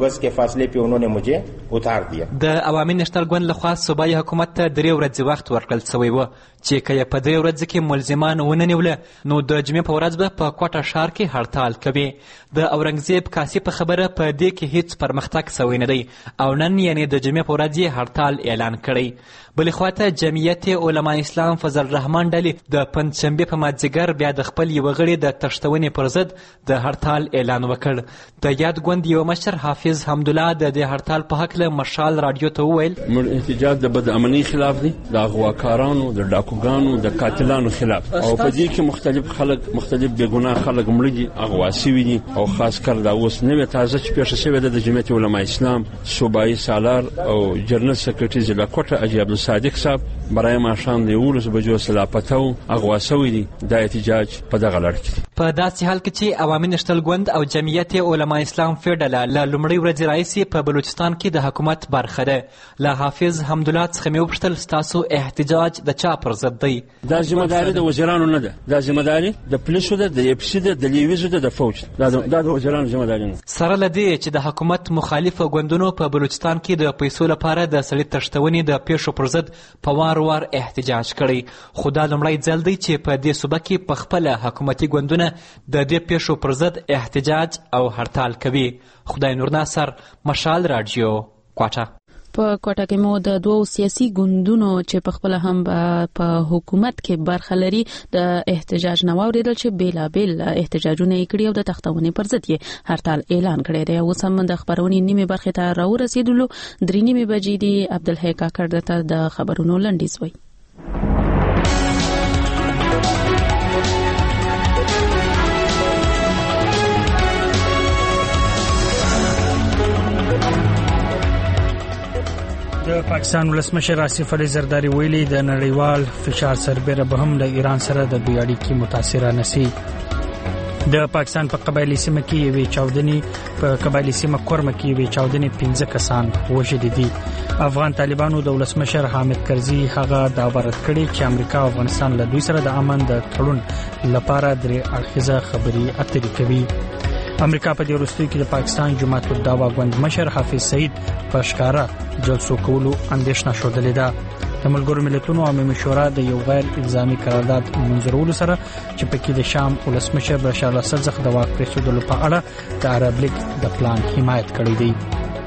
د عوامي نېشنل ګوند لخوا صوبایي حکومت ته درې ورځې وخت ورکړل شوی و چې که یې په درې ورځو کې ملزمان ونه نیوله نو د جمعې په ورځ به په کوټه ښار کې هړتال کوي. د اورنګزیب کاسي په خبره په دې کې هیڅ پرمختګ سوی نه دی او نن یعنې د جمعې په ورځ یې هړتال اعلان کړی. بلې خواته جمعیت علماء اسلام فضل الرحمن ډلې د پنځشنبې په مازدیګر بیا د خپل یوه غړي د تښتونې پر ضد د هړتال اعلان وکړ. د یاد ګوند یو مشر حافظ حمدالله د دې هړتال په هکله مشال راډیو ته وویل
موږ احتجاج د بد امنۍ خلاف دی د اغواکارانو د ډاکوګانو د قاتلانو خلاف او په دې کې مختلف خلک مختلف بېګناه خلک مړه دي اغوا سوي دي او خاص کر دا اوس نوې تازه چې پیښه شوې ده د جمعیت علماء اسلام صوبایي سالار او جنرال سکرټري ضلع کوټه حاجي عبدالصادق صاحب برای ماښام د یولس بجو سلاپته و اغوا سوي دي. دا احتجاج په دغه لړ کې
په داسې حال کې چې عوامي نشتل ګوند او جمعیت علما اسلام فیډل له لومړۍ ورځې راهیسې په بلوچستان کې د حکومت برخه ده. له حافظ حمدالله څخه مې وپوښتل ستاسو احتجاج د چا پر ضد دی؟
دا ذمهداري د وزیرانو نه ده، دا ذمهداري د پولیسو ده، د اف سي ده، د لیویزو ده، د فوج ده. دا د وزیرانو ذمهداري نه.
سره له دې چې د حکومت مخالف ګوندونو په بلوچستان کې د پیسو لپاره د سړي تښتونې د پیښو پر ضد په وار وار احتجاج کړی، خو دا لومړی ځل دی چې په دې صوبه کې په خپله حکومتي ګوندونه د دې پیښو پر ضد احتجاج او هړتال کوي. خدای نور ناصر، مشال راډیو، کوټه.
په کوټه کې مو د دوو سیاسي ګوندونو چې په خپل هم په حکومت کې برخه لري د احتجاج نو اوریدل چې بیلابل احتجاجونه یې کړي او د تختونې پر ضد یې هړتال اعلان کړی دی. اوس هم د خبرونې نیمه برخه ته راورسېدلو، درې نیمه بجې دی. عبدالحی کاکړ دته د خبرونو لنډیز وایي.
د پاکستان ولسمشر آصف علي زرداری ویلي د نړیوال فشار سربېره به هم له ایران سره د دوی اړیکې متاثره نشي. د پاکستان په قبایلی سیمه کې یوې چاودنې په قبایلی سیمه کورمه کې یوې چاودنې پنځه کسان وژل دي. افغان طالبانو د ولسمشر حامد کرزي هغه دا عبارت کړي چې امریکا او افغانستان له دوی سره د امن د تړون لپاره درې اړخیزه خبرې اترې کوي. امریکا په دې وروستیو کې د پاکستان جماعت الدعوا ګوند مشر حافظ سعید په ښکارا جلسو کولو اندېښنه ښودلې ده. د ملګرو ملتونو عمومي شورا د یو غیر الزامي قرارداد منظورولو سره چې پکې د شام ولسمشر بشار الاسد څخه د واک پرېښودلو په اړه د عرب لیګ د پلان حمایت کړی دی.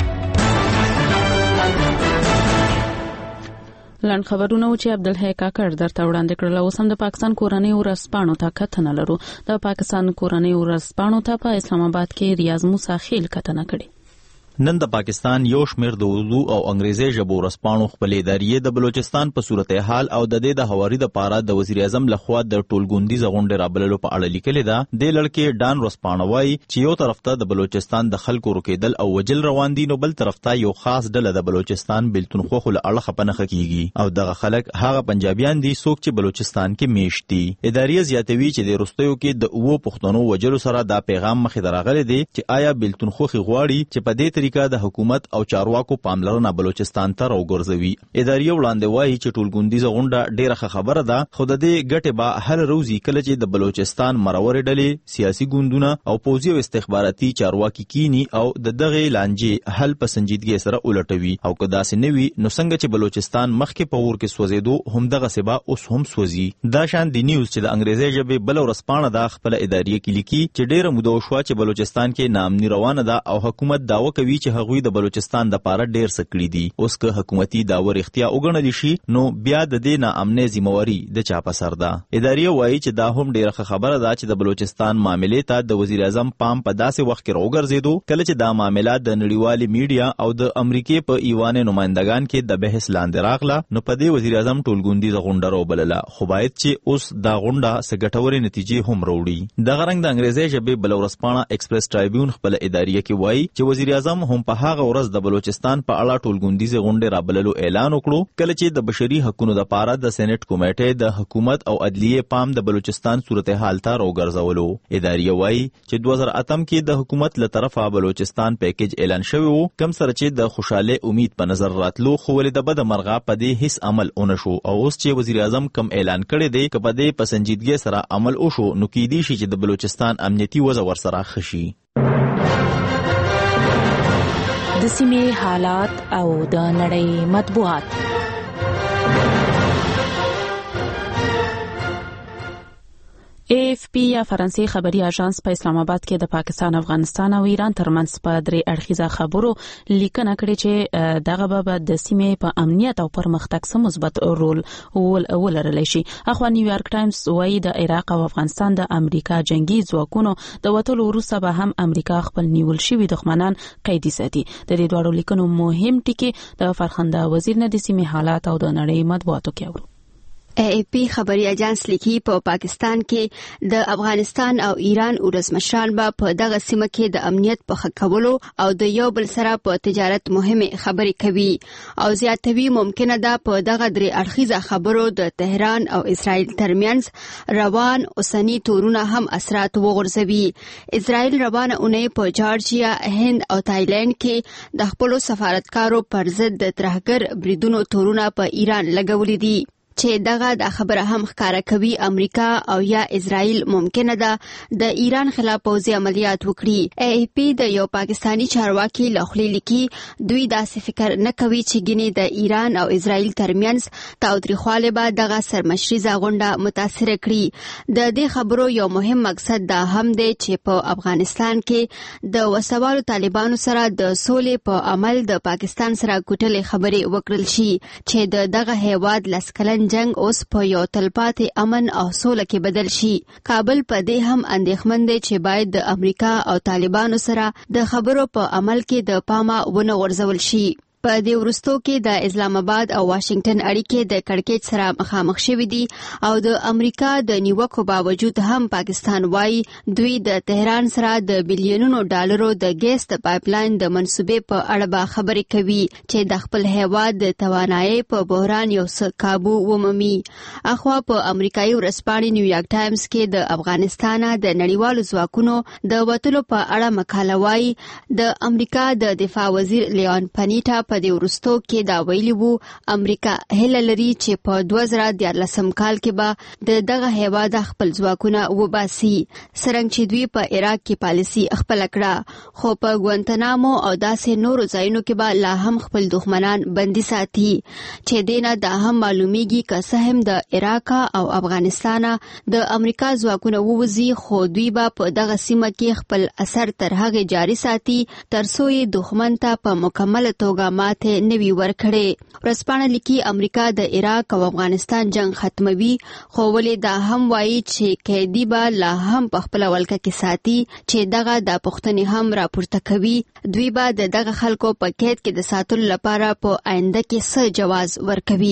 لاند خبرونه چې عبدالحی کاکړ درته وړاندې کړل. اوس هم د پاکستان کورنۍ ورځپاڼو ته کتنه لرو. د پاکستان کورنۍ ورځپاڼو ته په اسلام آباد کې ریاض موسی خیل کتنه کړې.
نن د پاکستان یو شمیر د اردو او انګریزي ژبو ورځپاڼو خپلې ادارې د بلوچستان په صورتحال او د دې د هواري د پاره د وزیر اعظم لخوا د ټولګوندي زغونډې رابللو په اړه لیکلې ده. د لړکې ډان ورځپاڼه وایي چې یو طرف ته د بلوچستان د خلکو روکېدل او وجل روان دي، نو بل طرف ته یو خاص ډله د بلوچستان بلتونخوا له اړه خپنه کیږي او دغه خلک هغه پنجابیان دي څوک چې بلوچستان کې میشت دي. ادارې زیاتوي چې د روستیو کې د اوو پښتنو وجلو سره دا پیغام مخې دراغلي دي چې آیا بلتونخوا غواړي چې په دې طریقه د حکومت او چارواکو پاملرنه بلوچستان ته راوګرځوي. ادارې وړاندې وایي چې ټولګوندیزه غونډه ډیره خبره ده، خو د دې ګټه به هر روزي کله چې د بلوچستان مرور ډلې سیاسي ګوندونه او پوځي او استخباراتي چارواکي کینی او د دغه لانجې حل په سنجیدګۍ سره ولټوي او که داسې نه وي نو څنګه چې بلوچستان مخکې په اور کې سوځېدو هم دغه سبا اوس هم سوځي. دا شان دی نیوز چې د انګریزي ژبې بل ورځپاڼه د خپل ادارې کې لیکي چې ډیره موده شو چې بلوچستان کې نامني روانه ده او حکومت داوا کوي چې هغوی د بلوچستان د پاره ډیر سکړي دي. اوس که حکومتي داور اختیار وګڼل شي نو بیا د دې ناامنۍ ذمہواری د چا په سر ده. ادارې وایي چې دا هم ډیره خبره ده چې د بلوچستان معاملې ته د وزیر اعظم پام په داسې وخت کې راوګرځېدو کله چې دا معاملات د نړیوالې میډیا او د امریکای په ایوان نمائندگان کې د بحث لاندې راغله، نو په دې وزیر اعظم ټولګوندیزه غونډه راوبلله، خو باید چې اوس دا غونډه سګټوري نتیجې هم راوړي. دغه رنګ د انګریزي ژبې بل ورځپاڼه ایکسپریس ټرایبیون خپل ادارې کې وایي چې وزیر اعظم هم په هغه ورځ د بلوچستان په اړه ټولګوندیزه غونډه رابللو اعلان وکړو کله چې د بشري حقوقو د پاره د سېنات کمیټې د حکومت او عدلیه پام د بلوچستان صورتحال ته راوګرځولو. ادارې وایي چې دوه زره اتم کې د حکومت له طرفه بلوچستان پیکیج اعلان شوی وو، کم سره چې د خوشاله امید په نظر راتلو، خو ولې د بد مرغه په دې هیڅ عمل ونشو او اوس چې وزیر اعظم کم اعلان کړی دی چې په دې پسنجیدګۍ سره عمل وشو نو کې دي چې د بلوچستان امنیتي وضع ورسره خشي.
د سیمې حالات او د نړۍ مطبوعات. ای اف پی یا فرانسې خبري اژانس په اسلام آباد کې د پاکستان، افغانستان او ایران ترمنځ په درې اړخیزه خبرو لیکنه کړې چې دغه به د سیمې په امنیت او پرمختګ سره مثبت رول ولرلی شي. اخوا نیویارک ټایمز وایي د عراق او افغانستان د امریکا جنگي ځواکونو د وټولو وروسته به هم امریکا خپل نیول شوي دښمنان قیدي ساتي. د دې دوړو لیکنو مهم ټکي د فرخنده وزیر نه د سیمې حالات او د نړۍ مطبوعاتو کې اورو.
ای ای پی خبري اجانس لیکي په پاکستان کې د افغانستان او ایران ولسمشران به په دغه سیمه کې د امنیت په ښه کولو او د یو بل سره په تجارت مهمه خبرې کوي او زیاتوي ممکنه ده په دغه درې اړخیزه خبرو د تهران او اسرائیل ترمنځ روان اوسنی تورونه هم اثرات وغورځوي. اسرائیل روانه اونۍ په جارجیا، هند او تایلند کې د خپل سفارتکارو پر ضد د ترهګر بریدونو تورونه په ایران لګولې دي چې دغه د خبره هم ښکارا کوي امریکا او یا اسرائیل ممکنه ده د ایران خلاف پوځي عملیات وکړي. ای ای پی د یو پاکستانی چارواکي لخوا لیکي دوی داسې فکر نه کوي چې ګینه د ایران او اسرائیل ترمنځ تاوتریخواله به دغه سرمشريزه غونډه متاثر کړي. د دې خبرو یو مهم مقصد دا هم دی چې په افغانستان کې د وسوالو طالبانو سره د سولې په عمل د پاکستان سره کوټلې خبرې وکړل شي چې د دغه هیواد لسکلن جنگ اوس په یو تلپاتې امن او سوله کې بدل شي. کابل په دې هم اندېښمن دی چې باید د امریکا او طالبانو سره د خبرو په عمل کې د پامه ونه غورځول شي. په دې وروستو کې د اسلام آباد او واشنگټن اړیکې د کړکېچ سره مخامخ شوې دي او د امریکا د نیوکو باوجود هم پاکستان وايي دوی د تهران سره د بلیونونو ډالرو د ګیس د پایپلاین د منصوبې په اړه به خبرې کوي چې د خپل هیواد د توانایي په بحران یو څه قابو ومومي. اخوا په امریکایي ورځپاڼې نیویارک ټایمز کې د افغانستان د نړیوالو ځواکونو د وټلو په اړه مقاله وايي د امریکا د دفاع وزیر لیون پنیټا په د ورستو کې دا ویلي وو امریکا هله لري چې په دوه زره دیارلسم کال کې به د دغه هیواد خپل ځواکونه وباسي څرنګه چې دوی په عراق کې پالیسي خپل کړه خو په ګوانتنامو او داسې نورو ځایونو کې به لا هم خپل دښمنان بندي ساتي چې دینه دا هم معلومیږي که څه هم د عراق او افغانستان د امریکا ځواکونه ووزي خو دوی به په دغه سیمه کې خپل اثر تر هغه جاري ساتي ترڅو یې دښمن ته په مکمل توګه ماته نوي ورکړي. ورځپاڼه لیکي امریکا د عراق او افغانستان جنگ ختموي خو ولې دا هم وایي چې قیدی به لا هم په خپل ولکه کې ساتي چې دغه د پښتني هم راپورته کوي دوی به د دغه خلکو په قید کې د ساتلو لپاره په آینده کې څه جواز ورکوي.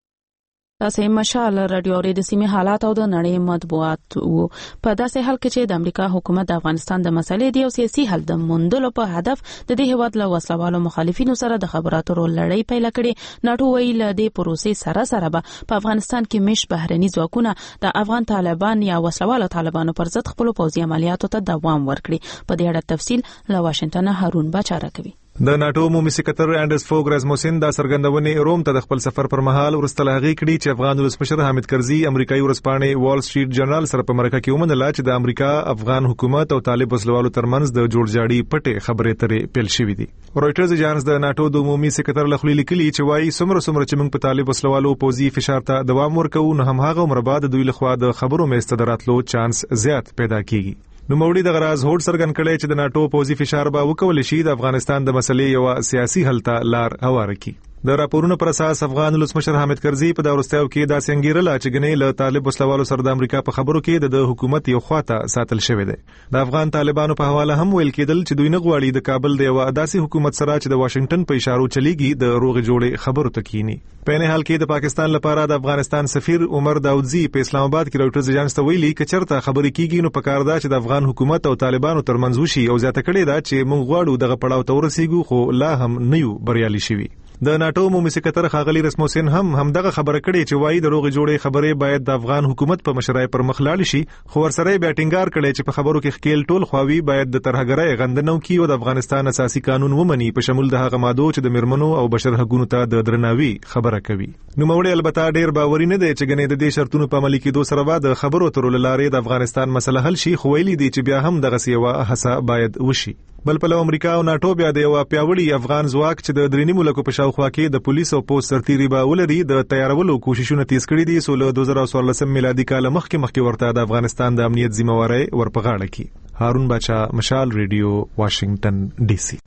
تاسو مشال رادیو اوري د سیمه حالات او د نړۍ مطبوعات وو په داسې حال کې چې د امریکا حکومت د افغانستان د مسلې دی او سیاسي حل د موندلو په هدف د دې هیواد له وسلوالو مخالفینو سره د خبراتو لړۍ پیل کړي. ناټو ویل د پروسې سره سره به په افغانستان کې مش بهرني ځواکونه د افغان طالبان یا وسلوالو طالبانو پر ضد خپل پوځي عملیاتو ته دوام ورکړي. په دې اړه تفصیل له واشنگټن هارون بچاره کوي.
د ناتو عمومي سکرټر انډرس فوګ رزموسین دا څرګندونې روم ته د خپل سفر پر مهال ورستله غي کړي چې افغان ولسمشر حامد کرزي امریکایي ورځپاڼې وال سټریټ جرنال سره په مرکه کې ومنله چې د امریکا افغان حکومت او طالب وسلوالو ترمنځ د جوړجاړي پټه خبرې ترې پیل شوې دي. رويټرز اجانس د ناتو د عمومي سکرټر لخوا لیکلي چې وايي سمره سمره چې موږ په طالب وسلوالو پوزي فشار ته دوام ورکوو نو هم هغه عمر بعد دوی لخوا د خبرو مې استدراتلو چانس زیات پیدا کیږي. نو موړي د غراز هوډ سرګن کړي چې د ناتو پوزي فشار به وکول شي د افغانستان د مسلې یو سیاسي حل ته لار هواره کی. د راپورونو پر اساس افغان ولسمشر حامد کرزي په دا ورستیو کې دا څنګهیرله چې غنې له طالب وسلوالو سره د امریکا په خبرو کې د حکومت یو خواته ساتل شوی دی. د افغان طالبانو په حواله هم ویل کېدل چې دوی نه غواړي د کابل د یو داسې حکومت سره چې د واشنگټن په اشارو چلیږي د روغ جوړې خبرو ته کینی. په نه حال کې د پاکستان لپاره د افغانستان سفیر عمر داودزی په اسلام آباد کې رويټرز اجانس ته ویلي چې چرته خبرې کیږي نو پکار ده چې د افغان حکومت او طالبانو ترمنځ وشي او زیاته کړي دا چې موږ غواړو دغه پړاو ته ورسیږو خو لا هم نه یو بریالي شوي. د ناتو عمومي سکرټر خاغلی رسموسین هم همدغه خبره کړې چې وایي د روغ جوړې خبرې باید د افغان حکومت په مشرۍ پر مخ لاړ شي خو ورسره بیا ټینګار کړي چې په خبرو کې خکیل ټول خواوی باید د ترهګرۍ غندنو کې او د افغانستان اساسي قانون ومني په شمول د هغه ماده چې د مرمنو او بشر حقوقو ته د درناوي خبره کوي. نو موړي البته ډیر باوري نه دی چې ګنې د دې شرطونو په عملي کېدو سره به د خبرو ترلو لارې د افغانستان مسله حل شي خو ویلي دي چې بیا هم دغه سیوا هڅه باید وشي. بل په امریکا او ناتو بیا د یو پیاوړي افغان ځواک چې د درینی ملکو په شاوخوا کې د پولیس او پوسټ سرتیري به ولري د تیارولو کوششونه تیز کړي دي سول دوه زره څوارلس میلادي کال مخکې مخکې ورته د افغانستان د امنیت ذمہواری ورپغاړه کی. هارون بچا مشال ریډیو واشنگټن ډي سي.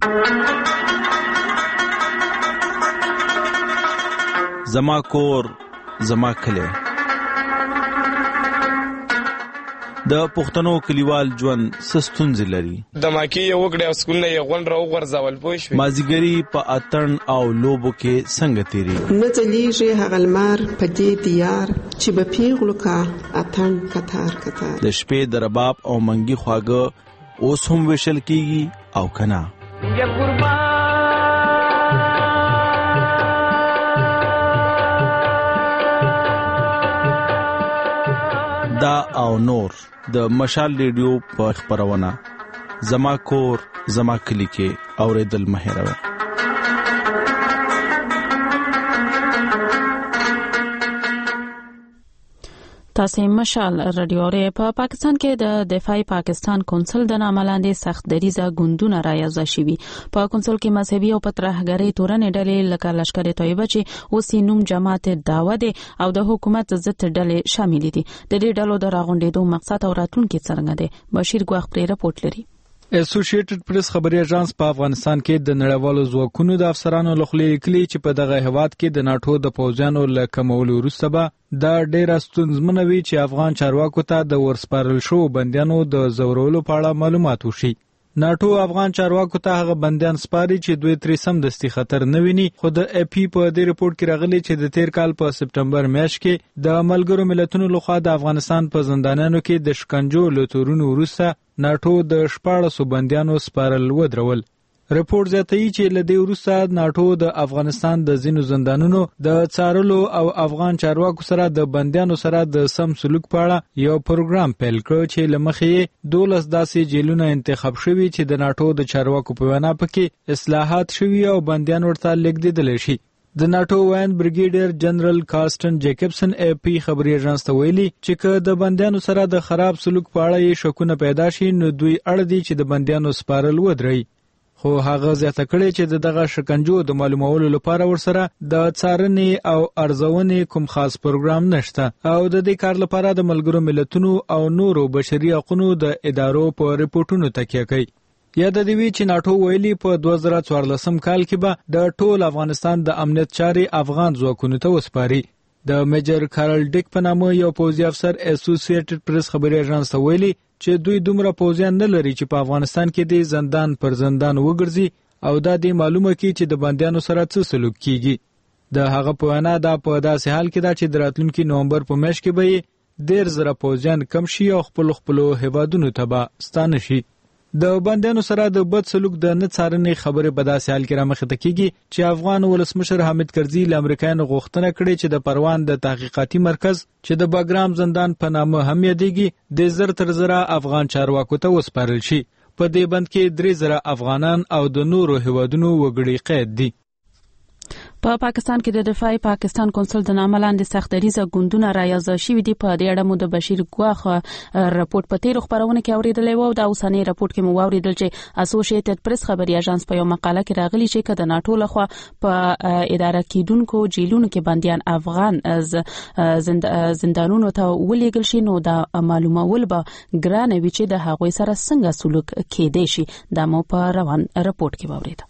زما کور زما کلی
د پښتنو کلیوال ژوند سستونځ لري.
د ماکی یو وګړي او سکول نه یو غون راو غرزول پوه شو.
مازیګری په اتن او لوبو کې څنګه تیری
نه ځلیږي هغه لمر په دې دیار چې به پیغلو کا اتن کتار کتار.
د شپې د رباب او منګي خواږه اوس هم وشل کیږي او کنا.
یا قربان
دا او نور د مشال ریډیو په خبرونه زما کور زما کلی کې اوریدل مهیروي.
تاسو مشال رادیو اورئ. په پاکستان کې د دفاعي پاکستان کونسل د نامه لاندې سخت دریزه ګوندونه رايوځای شوي. په کونسل کې مذهبي او پترهګری تورنې ډلې لکه لشکر طیبه چې اوس نوم جماعت داوود او د حکومت ضد ډلې شامل دي. د دې ډلو د راغونډېدو مقصد او راتلونکي څنګه دی؟ بشیر ګواخ پرې راپورټ لري.
اسوسییټډ پریس خبري اژانس په افغانستان کې د نړیوالو ځواکونو د افسرانو لخوا لیکلي چې په دغه هواد کې د ناتو د پوځیانو له کمولو وروسته به دا ډېر ستونزمن وي چې افغان چارواکو ته د ورسپارل شو بندیانو د زورولو په اړه معلومات وشي. ناتو افغان چارواکو ته هغه بندیان سپاري چې دوی ترې سم دستي خطر نه ویني. خو د اپ پی په دې رپورت کې راغلي چې د تیر کال په سپټمبر میاشت کې د ملګرو ملتونو لخوا د افغانستان په زندانونو کې د شکنجو له تورونو وروسته ناتو د شپاړسو بندیانو سپارل ودرول. رپورت زیاتوي چې له دې وروسته ناتو د افغانستان د ځینو زندانونو د څارلو او افغان چارواکو سره د بندیانو سره د سم سلوک په اړه یو پروګرام پیل کړ چې له مخې دولس داسې جیلونه انتخاب شوي چې د ناتو د چارواکو په وینا پکې اصلاحات شوي او بندیان ورته لیږدېدل شي. د ناتو وایند بریګیډیر جنرال کارسټن جیکبسن اپ پی خبري اژانس ته ویلي چې که د بندیانو سره د خراب سلوک په اړه یې شکونه پیدا شي نو دوی اړ دي چې د بندیانو سپارل ودري. خو هغه زیاته کړي چې دغه شکنجو د معلومولو لپاره ورسره د څارنې او ارزونې کوم خاص پروګرام نشته او د دې کار لپاره د ملګرو ملتونو او نورو بشري حقوقو د ادارو په ریپورتونو تکیه کوي. یاد دی وی چې ناتو ویلي په دوه زره څوارلسم کال کې به د ټول افغانستان د امنیت چارې افغان ځواکونو ته وسپاري. د میجر کارل ډیک په نامه یو پوځي افسر اسوسییټډ پریس خبري اژانس ته ویلي چې دوی دومره پوځیان نه لري چې په افغانستان کې د زندان پر زندان وګرځي او دا د معلومه کی چې د بندیانو سره څه سلوک کیږي. د هغه په وینا دا په داسې حال کې دا چې د راتلونکي نومبر په میاشت کې به ډیر زره پوځیان کم شي او خپل خپل هیوادونو ته به ستانه شي. د بندیانو سره د بد سلوک د نه څارنې خبره په داسې حال کې رامخې ته کیږي چې افغان ولسمشر حامد کرزي له امریکایانو غوښتنه کړې چې د پروان د تحقیقاتي مرکز چې د باګرام زندان په نامه هم یادېږي د زر تر زره افغان چارواکو ته وسپارل شي. په دې بند کې درې زره افغانان او د نورو هیوادونو وګړي قید دي.
په پاکستان کې د دفاعي پاکستان کونسل د نامه لاندې سخت دریزه ګوندونه رايوځای شوي دي. په دې اړه مو د بشیر ګواخ راپورټ په تیر خبرونه کې اوریدلې و او د اوسنۍ راپورټ کې مو اوریدل چې اسوسییټډ پریس خبري اژانس په یو مقاله کې راغلي چې کله ناتو لخوا په اداره کېدونکو جیلونو کې بنديان افغان زند زندانونو ته ولېګل شي نو دا معلومول به ګران وي چې د هغوی سره څنګه سلوک کېدای شي. دا مو په روان راپورټ کې اوریدل.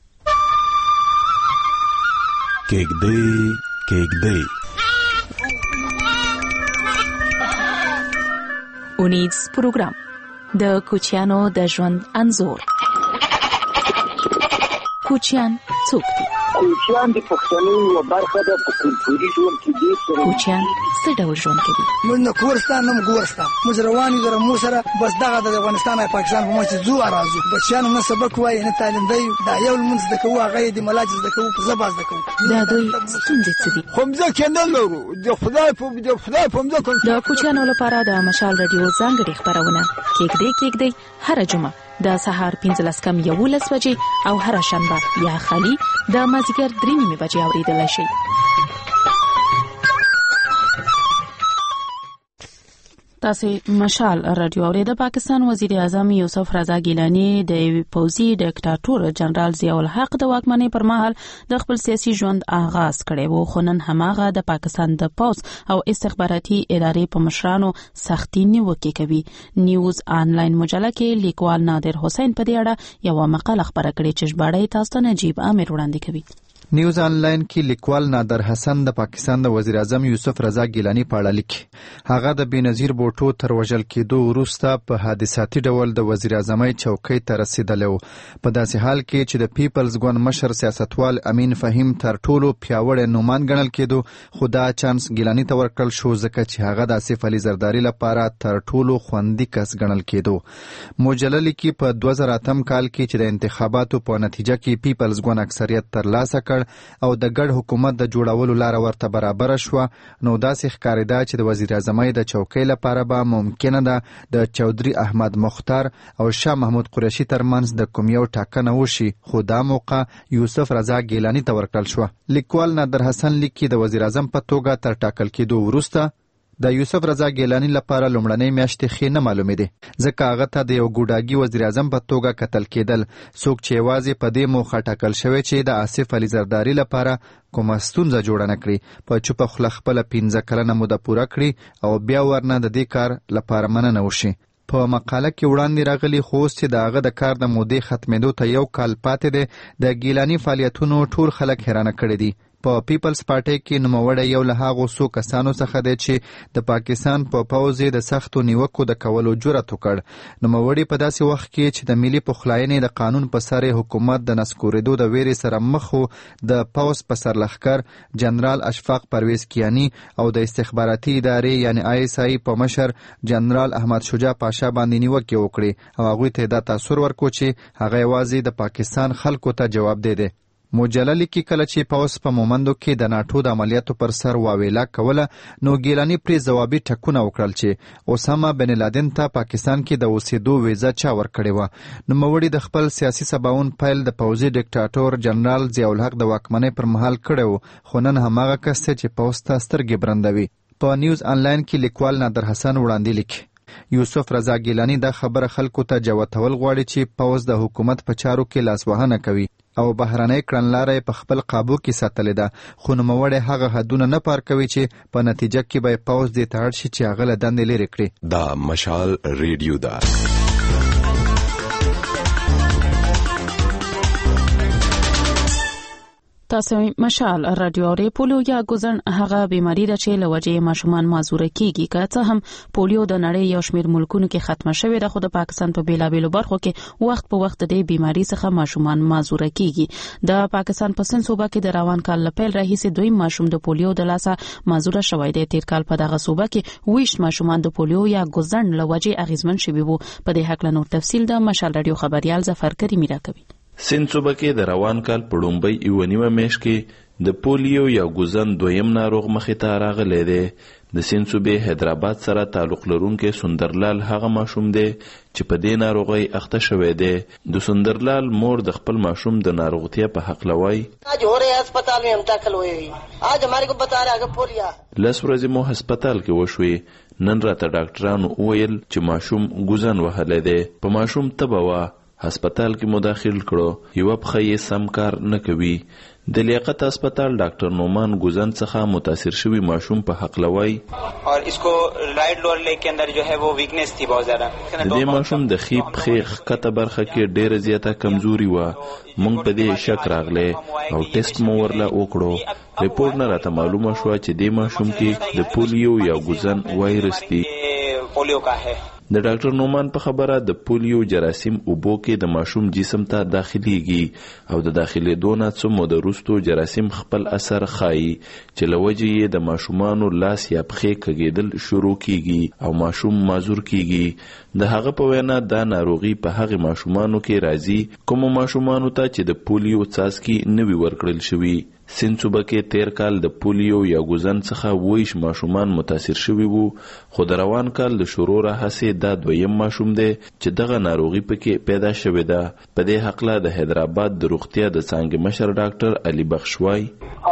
کېږدی کېږدی
اونیز پروګرام د کوچیانو د ژوند انځور. کوچیان څوک دي؟
کوچیان د پښتنو یو برخه ده په کلتوري ژوند کې دي.
کوچیان څه ډول ژوند کوي؟
موږ نه کورستان نه ګورستا موږ رواني در مو سره بس دغه د افغانستان او پاکستان په مچ زو راځو. بچیان نه سبق وایي نه تعلیم دی دا یو منځ د کوه غي د ملاجز د کوه زباز د کوه
دا دوی ستونزې څه دي؟
خو موږ کنه لرو د خدای په د خدای په موږ
د کوچیانو لپاره د مشال رادیو ځانګړي خبرونه کېږدي کېږدي هر جمعه د سهار پنځلس کم یولس بجې او هر شنبه یا خالي د مازیګر درې نیمې بجې اوریدلای شئ. تاسو مشال رادیو اورید. پاکستان وزیر اعظم یوسف رضا ګیلانی د پوزي ډیکټاتور جنرال ضیاء الحق د واکمنۍ پر مهال د خپل سیاسي ژوند آغاز کړي وو. خو نن هماغه د پاکستان د پوز او استخباراتي ادارې په مشرانو سختي نیوکه کوي. نیوز آنلاین مجله کې لیکوال نادر حسین په دې اړه یو مقاله خبره کړې چې ژباړه تاسو ته نجیب امیر وړاندې کوي.
نیوز آنلاین کې لیکوال نادر حسن د پاکستان د وزیر اعظم یوسف رضا ګیلانی په اړه لیکي. هغه د بېنظیر بوټو تر وژل کېدو وروسته په حادثاتي ډول د وزیر اعظمۍ چوکۍ ته رسېدلی و. په داسې حال کې چې د پیپلز ګوند مشر سیاستوال امین فهیم تر ټولو پیاوړی نومان ګڼل کېدو، خو دا چانس ګیلانی ته ورکړل شو ځکه چې هغه د آصف علي زرداري لپاره تر ټولو خوندي کس ګڼل کېدو. مجله لیکي په دوه زره اتم کال کې چې د انتخاباتو په نتیجه کې پیپلز ګوند اکثریت ترلاسه کړ او د ګډ حکومت د جوړولو لاره ورته برابره شوه، نو داسې ښکارېده چې د وزیر اعظمۍ د چوکۍ لپاره به ممکنه ده د چودري احمد مختار او شاه محمود قریشي ترمنځ د کوم یو ټاکنه وشي، خو دا موقع یوسف رضا ګیلانی ته ورکړل شوه. لیکوال نادر حسن لیکي د وزیر اعظم په توګه تر ټاکل کېدو وروسته د یوسف رضا ګیلانی لپاره لومړنۍ میاشتې ښې نه معلومې دي، ځکه هغه ته د یو ګوډاګي وزیر اعظم په توګه کتل کېدل، څوک چې یوازې په دې موخه ټاکل شوی چې د آصف علي زرداري لپاره کومه ستونزه جوړه نه کړي، په چوپه خوله خپله پنځه کلنه موده پوره کړي او بیا ورنه د دې کار لپاره مننه وشي. په مقاله کې وړاندې راغلي خو اوس چې د هغه د کار د مودې ختمېدو ته یو کال پاتې دی، د ګیلانی فعالیتونو ټول خلک حیرانه کړي دي. په پیپلز پارټۍ کې نوموړی یو له هغو څو کسانو څخه دی چې د پاکستان په پوځ یې د سختو نیوکو د کولو جرأت وکړ. نوموړي په داسې وخت کې چې د ملي پخلاینې د قانون په سر حکومت د نسکورېدو د ویرې سره مخ و، د پوځ په سرلښکر جنرال اشفاق پرویز کیانی او د استخباراتي ادارې یعنی آی اس آی په مشر جنرال احمد شجاع پاشا باندې نیوکې وکړي او هغوی ته دا تاثر ورکړو چې هغه یوازې د پاکستان خلکو ته جواب دی. مجله لیکي کله چې پوځ په مومندو کې د ناټو د عملیاتو پر سر واویلا کوله، نو ګیلانی پرې ځوابي ټکونه وکړل چې اسامه بن لادن ته پاکستان کې د اوسېدو ویزه چا ورکړې وه. نوموړي د خپل سیاسي سباون پیل د پوځي ډیکټاټور جنرال ضیاءالحق د واکمنۍ پر مهال کړی و، خو نن هماغه کس دی چې پوځ ته سترګې برندوي. په نیوز آنلاین کې لیکوال نادر حسن وړاندې لیکي یوسف رضا ګیلانی دا خبره خلکو ته جوتول غواړي چې پوځ د حکومت په چارو کې لاسوهنه کوي او بهرنۍ کړنلاره په خپل قابو کې ساتلې ده، خو نوموړی هغه حدونه نه پار کوي چې په نتیجه کې به پوځ دې ته اړ شي چې هغه له دندې لرې کړي.
دا مشال ریډیو ده.
تاسو مشال رادیو اوري. پولیو یا ګوزن هغه بیماری ده چې لوجه ماشومان معذوره کیږي، که څه هم پولیو د نړۍ یو شمېر ملکونو کې ختمه شوې ده، خو د پاکستان په بیلابېلو برخو کې وخت په وخت د دې بیماری څخه ماشومان معذوره کیږي. د پاکستان په سند صوبه کې د روان کال لپاره راهیسې دوی ماشوم د پولیو د لاسه معذوره شوی دی. تیر کال په دغه صوبه کې ویشت ماشومان د پولیو یا ګوزن لوجه اغیزمن شوي وو. په دې حق له نور تفصیل د مشال رادیو خبريال ظفر کریمی راکوي.
سند صوبه کې د روان کال په لومړۍ یوه نیمه میاشت کې د پولیو یا ګوزن دویم ناروغ مخې ته راغلی دی. د سند صوبې حیدرآباد سره تعلق لرونکی سندرلال هغه ماشوم دی چې په دې ناروغۍ اخته شوی دی. د سندرلال مور د خپل ماشوم د ناروغتیا په هکله وایي
आज हो रहे अस्पताल में हम दाखिल हुए आज हमारे को बता रहा है पोलिया.
لس ورځې مو هسپتال کې وشوې، نن راته ډاکټرانو وویل چې ماشوم ګوزن وهلی دی. په ماشوم تبه وه، هسپتال کې مداخل کړو، یوه پښه یې سم کار نه کوي. د لیاقت هسپتال ډاکټر نومان ګوزن څخه متاثر شوی ماشوم په حق لوي
اور اسکو رائٹ لوور لیگ کے اندر جو ہے وہ ویکنس تھی بہت زیادہ.
د دې ماشوم د خیپ خیخ کته برخه کې ډیره زیاته کمزوري و. مونږ په دې شک راغله او ټیسټ مو ورله وکړو. ریپورت نه راته معلومه شو چې دې ماشوم کې د پولیو یا ګوزن وایرس دی.
پولیو کا ہے.
د ډاکټر نومان په خبره د پولیو جراثیم اوبو کې د ماشوم جسم ته داخليږي او د داخلېدو نه څو موده وروسته جراثیم خپل اثر ښایي چې له وجې یې د ماشومانو لاس یا پښې کږېدل شروع کیږي او ماشوم معذور کیږي. د هغه په وینا دا ناروغي په هغه ماشومانو کې راځي کوم ماشومانو ته چې د پولیو څاڅکي نه وي ورکړل شوي. سند صوبه کې تیر کال د پولیو یا ګوزن څخه ویش ماشومان متاثر شوي وو، خو د روان کال د شروع راهیسې دا دویم ماشوم دی چې دغه ناروغي پکې پیدا شوې ده. په دې حقله د حیدرآباد د روغتیا د څانګې مشر ډاکټر علي بخش وایي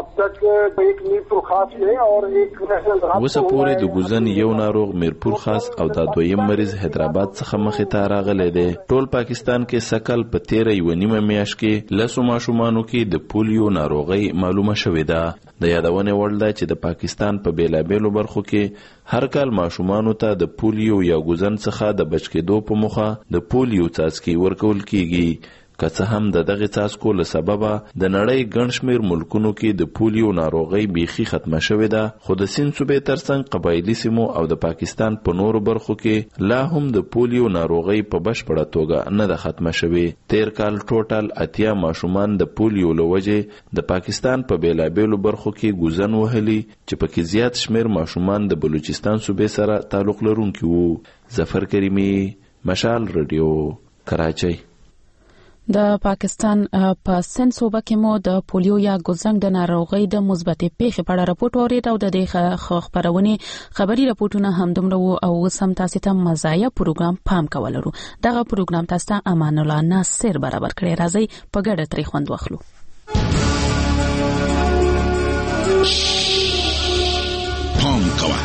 اوسه پورې د ګوزن یو ناروغ میرپور خاص او دا دویم مریض حیدرآباد څخه مخې ته راغلی دی. ټول پاکستان کې سکل په تیره یوه نیمه میاشت کې لسو ماشومانو کې د پولیو ناروغۍ معلومه شوې ده. د یادونې وړ ده چې د پاکستان په بیلابیلو برخو کې هر کال ماشومانو ته د پولیو یا ګوزن څخه د بچ کېدو په موخه د پولیو څاڅکي ورکول کیږي. که څه هم د دغه څاڅکو له سببه د نړۍ ګڼ شمېر ملکونو کې د پولیو ناروغۍ بیخي ختمه شوې ده، خو د سیند صوبې ترڅنګ قبایلي سیمو او د پاکستان په نورو برخو کې لا هم د پولیو ناروغۍ په بشپړه توګه نه ده ختمه شوې. تیر کال ټوټل اتیا ماشومان د پولیو له وجې د پاکستان په بیلابیلو برخو کې ګوزن وهلي، چې پکې زیات شمېر ماشومان د بلوچستان صوبې سره تعلق لرونکي وو. ظفر کریمي، مشال رادیو، کراچۍ.
د پاکستان په سند صوبه کې مو د پولیو یا ګوزنګ د ناروغۍ د مثبتې پیښې په اړه راپورټ اورید او د دې خبرونه خبري راپورټونه هم دومره او سم تاسو ته مزایا پروګرام پام کولرو. دغه پروګرام تاسو ته امان الله ناصر برابر کړی. راځي په ګډه تری خوند واخلو.
پام کوه.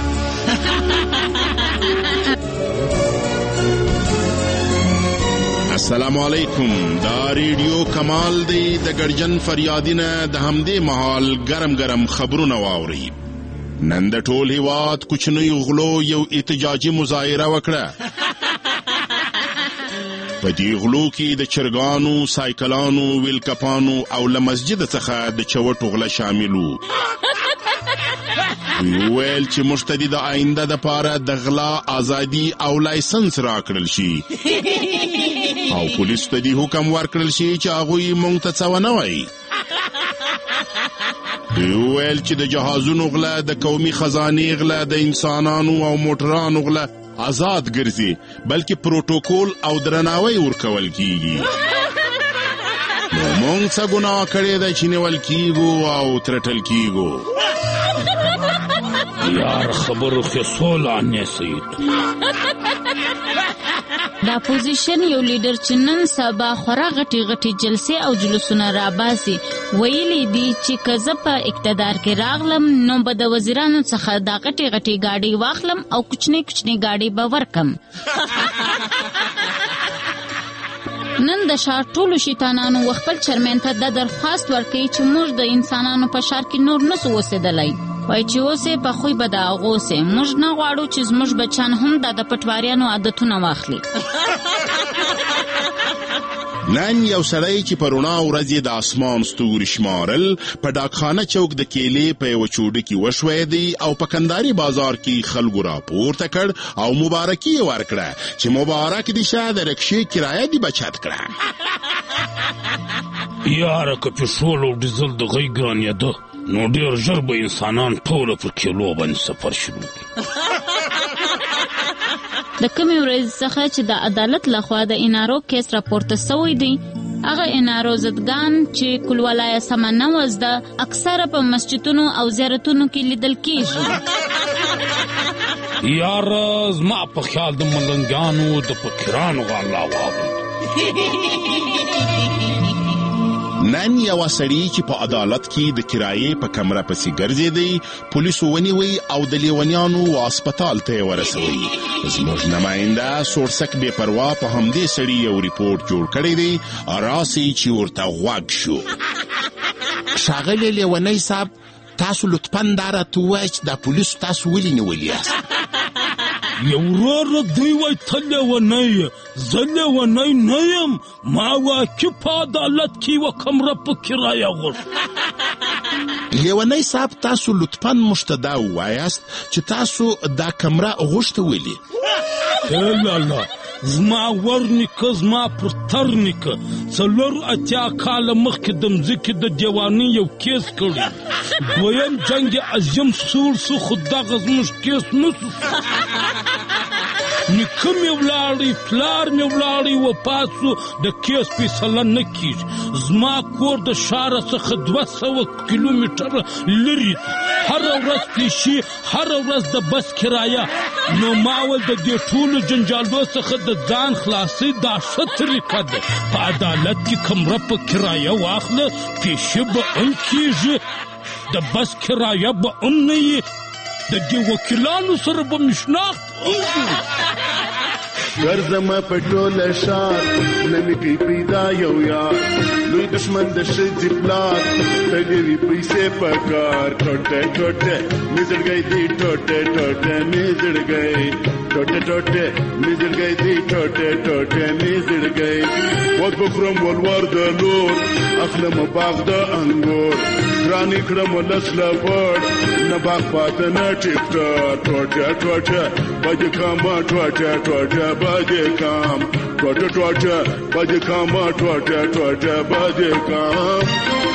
السلام علیکم. دا ریډیو کمال دی د ګرجن فریادینه د همدې محال ګرم ګرم خبرونه واوري. نن د ټول هیواد کوچنی غلو یو احتجاجي مظاهره وکړه. په دې غلو کې د چرګانو، سایکلانو، ویلکپانو او له مسجد څخه د چوټو غله شامل وو. ویل چې مشتدی د آینده د پاره د غلا ازادي او لایسنس راکړل شي او پولیس ته دی حکم ورکړل شي چې هغه مونږ ته څه ونه وایي. ویل چې د جهازونو غلا، د قومي خزانې غلا، د انسانانو او موټرانو غلا آزاد ګرځي، بلکې پروتوکول او درناوی ورکول کیږي. نو مونږ څه ګناه کړی دی چې نیول کیږو او ترټل کیږو؟
یار خبرو خسول عنه سید.
دا پوزیشن یو لیډر چې نن سبا خورا غټي غټي جلسې او جلوسونه راباسي ویلي دي چې کزه په اقتدار کې راغلم نو به د وزیرانو څخه دا غټي غټي گاډي واخلم او کوچني کوچني گاډي به ورکم. نن د شار ټولو شیطانانو خپل چرمن ته د درخواست ورکړي چې موږ د انسانانو په شار کې نور نسو اوسېدلای. وای چې اوسه په خوې به د اغوسه موږ نه غواړو چې زموږ بچان هم د پټواریانو عادتونه واخلي.
نن یو سړی چې پرونا ورځې د اسمان ستوري شمارل په ډاکخانه چوک د کېلې په یو چوډه کې وشوي دی او په کنداري بازار کې خلکو راپورته کړ او مبارکي ورکړه چې مبارک دي شه د رکشې کرایه دی بچت کړه.
یاره که پټرول او ډیزل د غي ګران یاده نو ډیر ژر به انسانان ټول پر کیلو باندې سفر شروع کړي.
د کومې ورځې څخه چې د عدالت لخوا د انارو کیس راپورته شوی دی هغه انارو زدګان چې کل ولایت سمنه وزده اکثره په مسجدونو او زیارتونو کې لیدل کیږي.
یار زما په خیال د ملنګانو د فقیرانو غلا واوري.
نن یو سړی چې په عدالت کې د کرایې په کمره پسې ګرځېدی پولیسو ونیوی او د لیونیانو هسپتال ته ورسوي. زموږ نماینده سورسک بې پروا په همدې سړي یو ریپورټ جوړ کړی دی، راسي چې ورته غوږ شو.
ښاغلی لیونی صاحب، تاسو لطفاً دا راته ووایئ چې دا پولیسو تاسو ولې نیولي یاست؟
یو وراره دوی وای ته لیونی یې، زه لیونی نه یم، ما واقع په عدالت کې یوه کمره په کرایه غوښت.
لیونی صاحب، تاسو لطفاً موږ ته دا ووایاست چې تاسو دا کمره غوښته ولې؟
لالا زما ورنیکه زما پر ترنیکه څلور اتیا کاله مخکې د مځکې د دیواني یو کیس کړی. دویم جنګ عظیم سوړ سو خو دغه زموږ کیس نه سو. نیکه مې ولاړی، پلار مې ولاړی، وفات سو، د کیس فیصله نه کیږي. زما کور د ښاره څخه دوه سوه کیلومتره لرې، هره ورځ پیشي، هره ورځ د بس کرایه. نو ما ول د دې ټولو جنجالو څخه د ځان خلاصي دا ښه طریقه ده. په عدالت کې کمره په کرایه واخله، پیشي به هم کیږي، د بس کرایه به هم نه وي، د دې وکیلانو سره به مې شناخت
ګرځم په ټوله ښار نه مې کوي پیدا یو یار،
لوی دشمن د ښځې پلار تللې وي پیسې په کار ټوټه ټوټه مې زړګی دی ټوټه ټوټه مې زړګی ټوټه ټوټه مې زړګی دی ټوټه ټوټه مې زړګی وخت بخورم ولور د لور اخلم باغ د انګور رانی کړم لس لپړ نه باغ پاته نه ټیکټر ټوټه ټوټه بجې کام ټوټه ټوټه بجې کام ټوټه ټوټه بجې کام ټوټه ټوټه بجې کام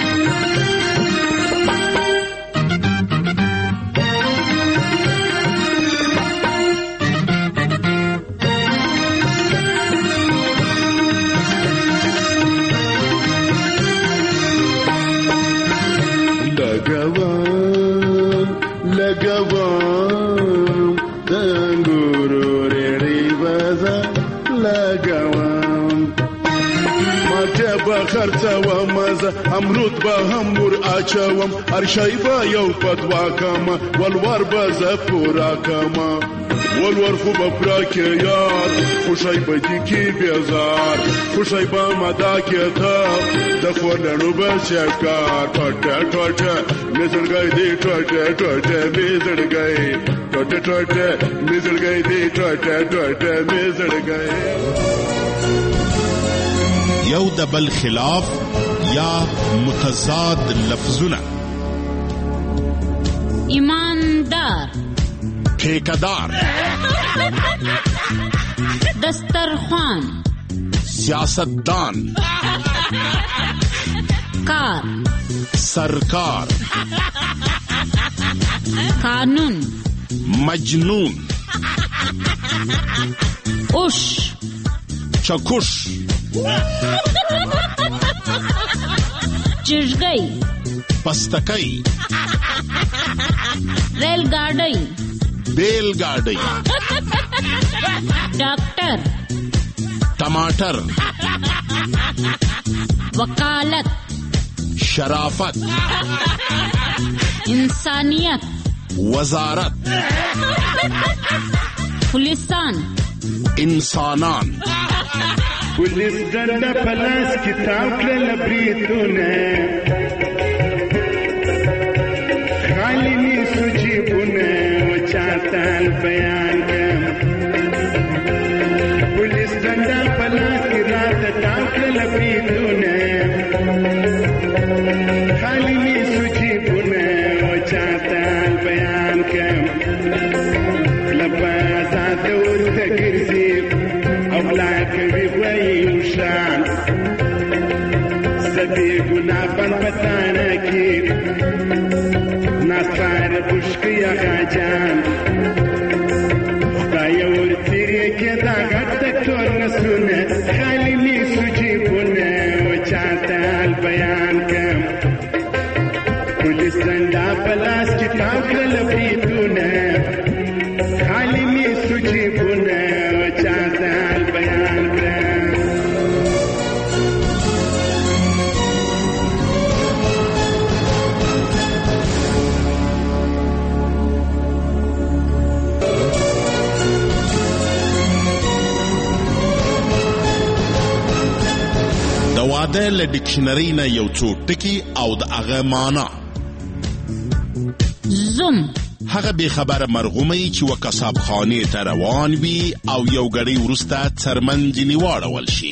خرڅوم زه امرود به هم ور اچوم هر شی به یو په دوا کما ولور به زه پورا کما ولور خو به پورا کې یار خوشی به دي کې بیزار خوشی به مدا کې تا د خورلنو به شکار ټوټه ټوټه مې زړګی دی ټوټه ټوټه مې زړګی ټوټه ټوټه مې زړګی دی ټوټه ټوټه مې زړګی
یو د بل خلاف یا متضاد لفظونه
ایماندار
ټیکدار
دسترخوان
سیاستدان
کار
سرکار
قانون
مجنون
اوش
چکش
چشگئی
پستکئی
ریل گاڑی
بیل گاڑی
ڈاکٹر
ٹماٹر
وکالت
شرافت
انسانیت
وزارت
پولیسان
انسانان
پولیس ډنډه پلاس کتاب کړل بریتونه خالی می سوچيونه و چاتل بیان کم پولیس ډنډه پلاس کی رات کتاب کړل بریتونه خالی می سوچيونه و چاتل بیان کم لبا سات ورته ګرځي او لا کوي ویوشان سبي ګنا پن پتانه کی نصار بشکی غاجان خدای ورته کې دا غټ ټول نسونه خالي می سوجيبونه او چاتل بیان کم پولیس ډنډا پلاس کتاب کړل بریتونه خالي می سوجيبونه او چاتل بیان کم
د واده له ډکشنري نه یو څو ټکي او د هغه معنا
زوم
هغه به خبره مرغومي چې وکساب خانه ته روان وي او یو غړي ورسته ترمنځ نیواړول شي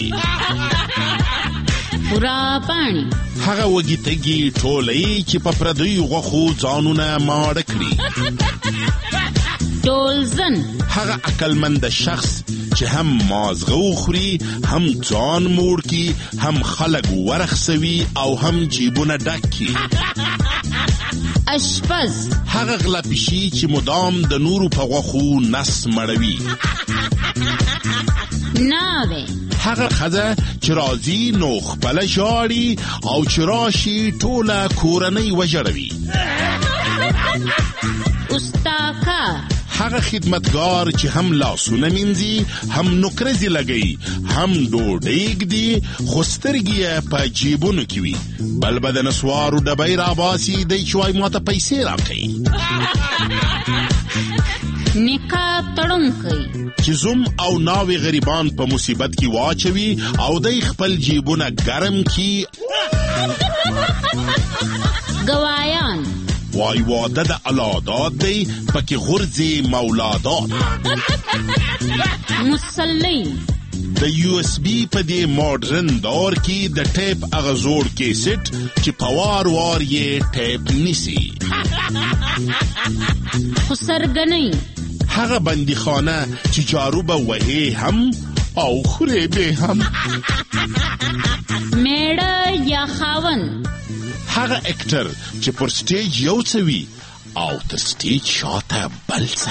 پورا پانی
هغه وږي تګي ټولې چې په پردوی غوخو ځانونه ماړ کړی
ټولزن
هغه عقلمند شخص چې هم مازغه خوري هم ځان موړ کی هم خلق ورخسوي او هم جیبونه ډک کی
اشپز
هغه غلپشي چې مدام د نورو په غوخو نس مړوي
ناوه
هغه خزه چې راځي نو خپل شاړي او چې راشي ټوله کورنۍ وجړوي
استاکار
هغه خدمتگار چې هم لاسونه مینځي هم نوکرزي لګي هم ډوډۍ ږدي خو سترګې په جیبونو کې وي بل به د نسوارو ډبې راباسي دی چې وایي ماته پیسې راکړي
نکاح تړونکی
چې زوم او ناوې غریبان په مصیبت کې واچوي او دای خپل جیبونه ګرم کی.
گوایان
وای واده د الادات دی پکې غرزي مولادات.
مسلی
د یو اس بی په دې ماډرن دور کې د ټیپ هغه زوړ کیسټ چې په وار وار یې ټیپ نیسي.
خسرګنۍ
هغه بندیخانه چې جارو به وهي هم او خوري به هم.
میړه یا خاون
هغه اکټر چې پر سټیج یو څه وي او تر سټیج شاته بل څه.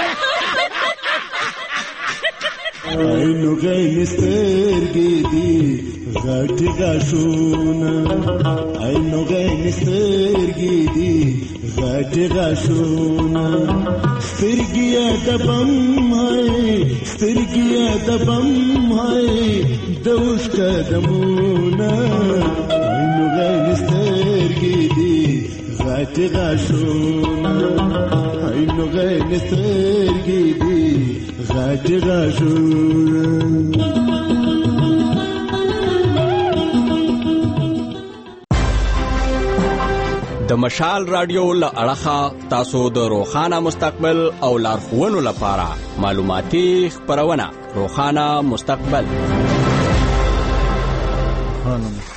اینو غین سترګې دي غټي غاښونه، اینو غین سترګې دي غټي غاښونه، سترګې د بم هاي سترګې د بم هاي د اوس قدمونه، اینو غین سترګې دي غټي غاښونه، اینو غین سترګې دي غټي غاښونه.
د مشال رادیو له اړخه تاسو د روښانه مستقبل او لارښوونو لپاره معلوماتي خپرونه روښانه مستقبل.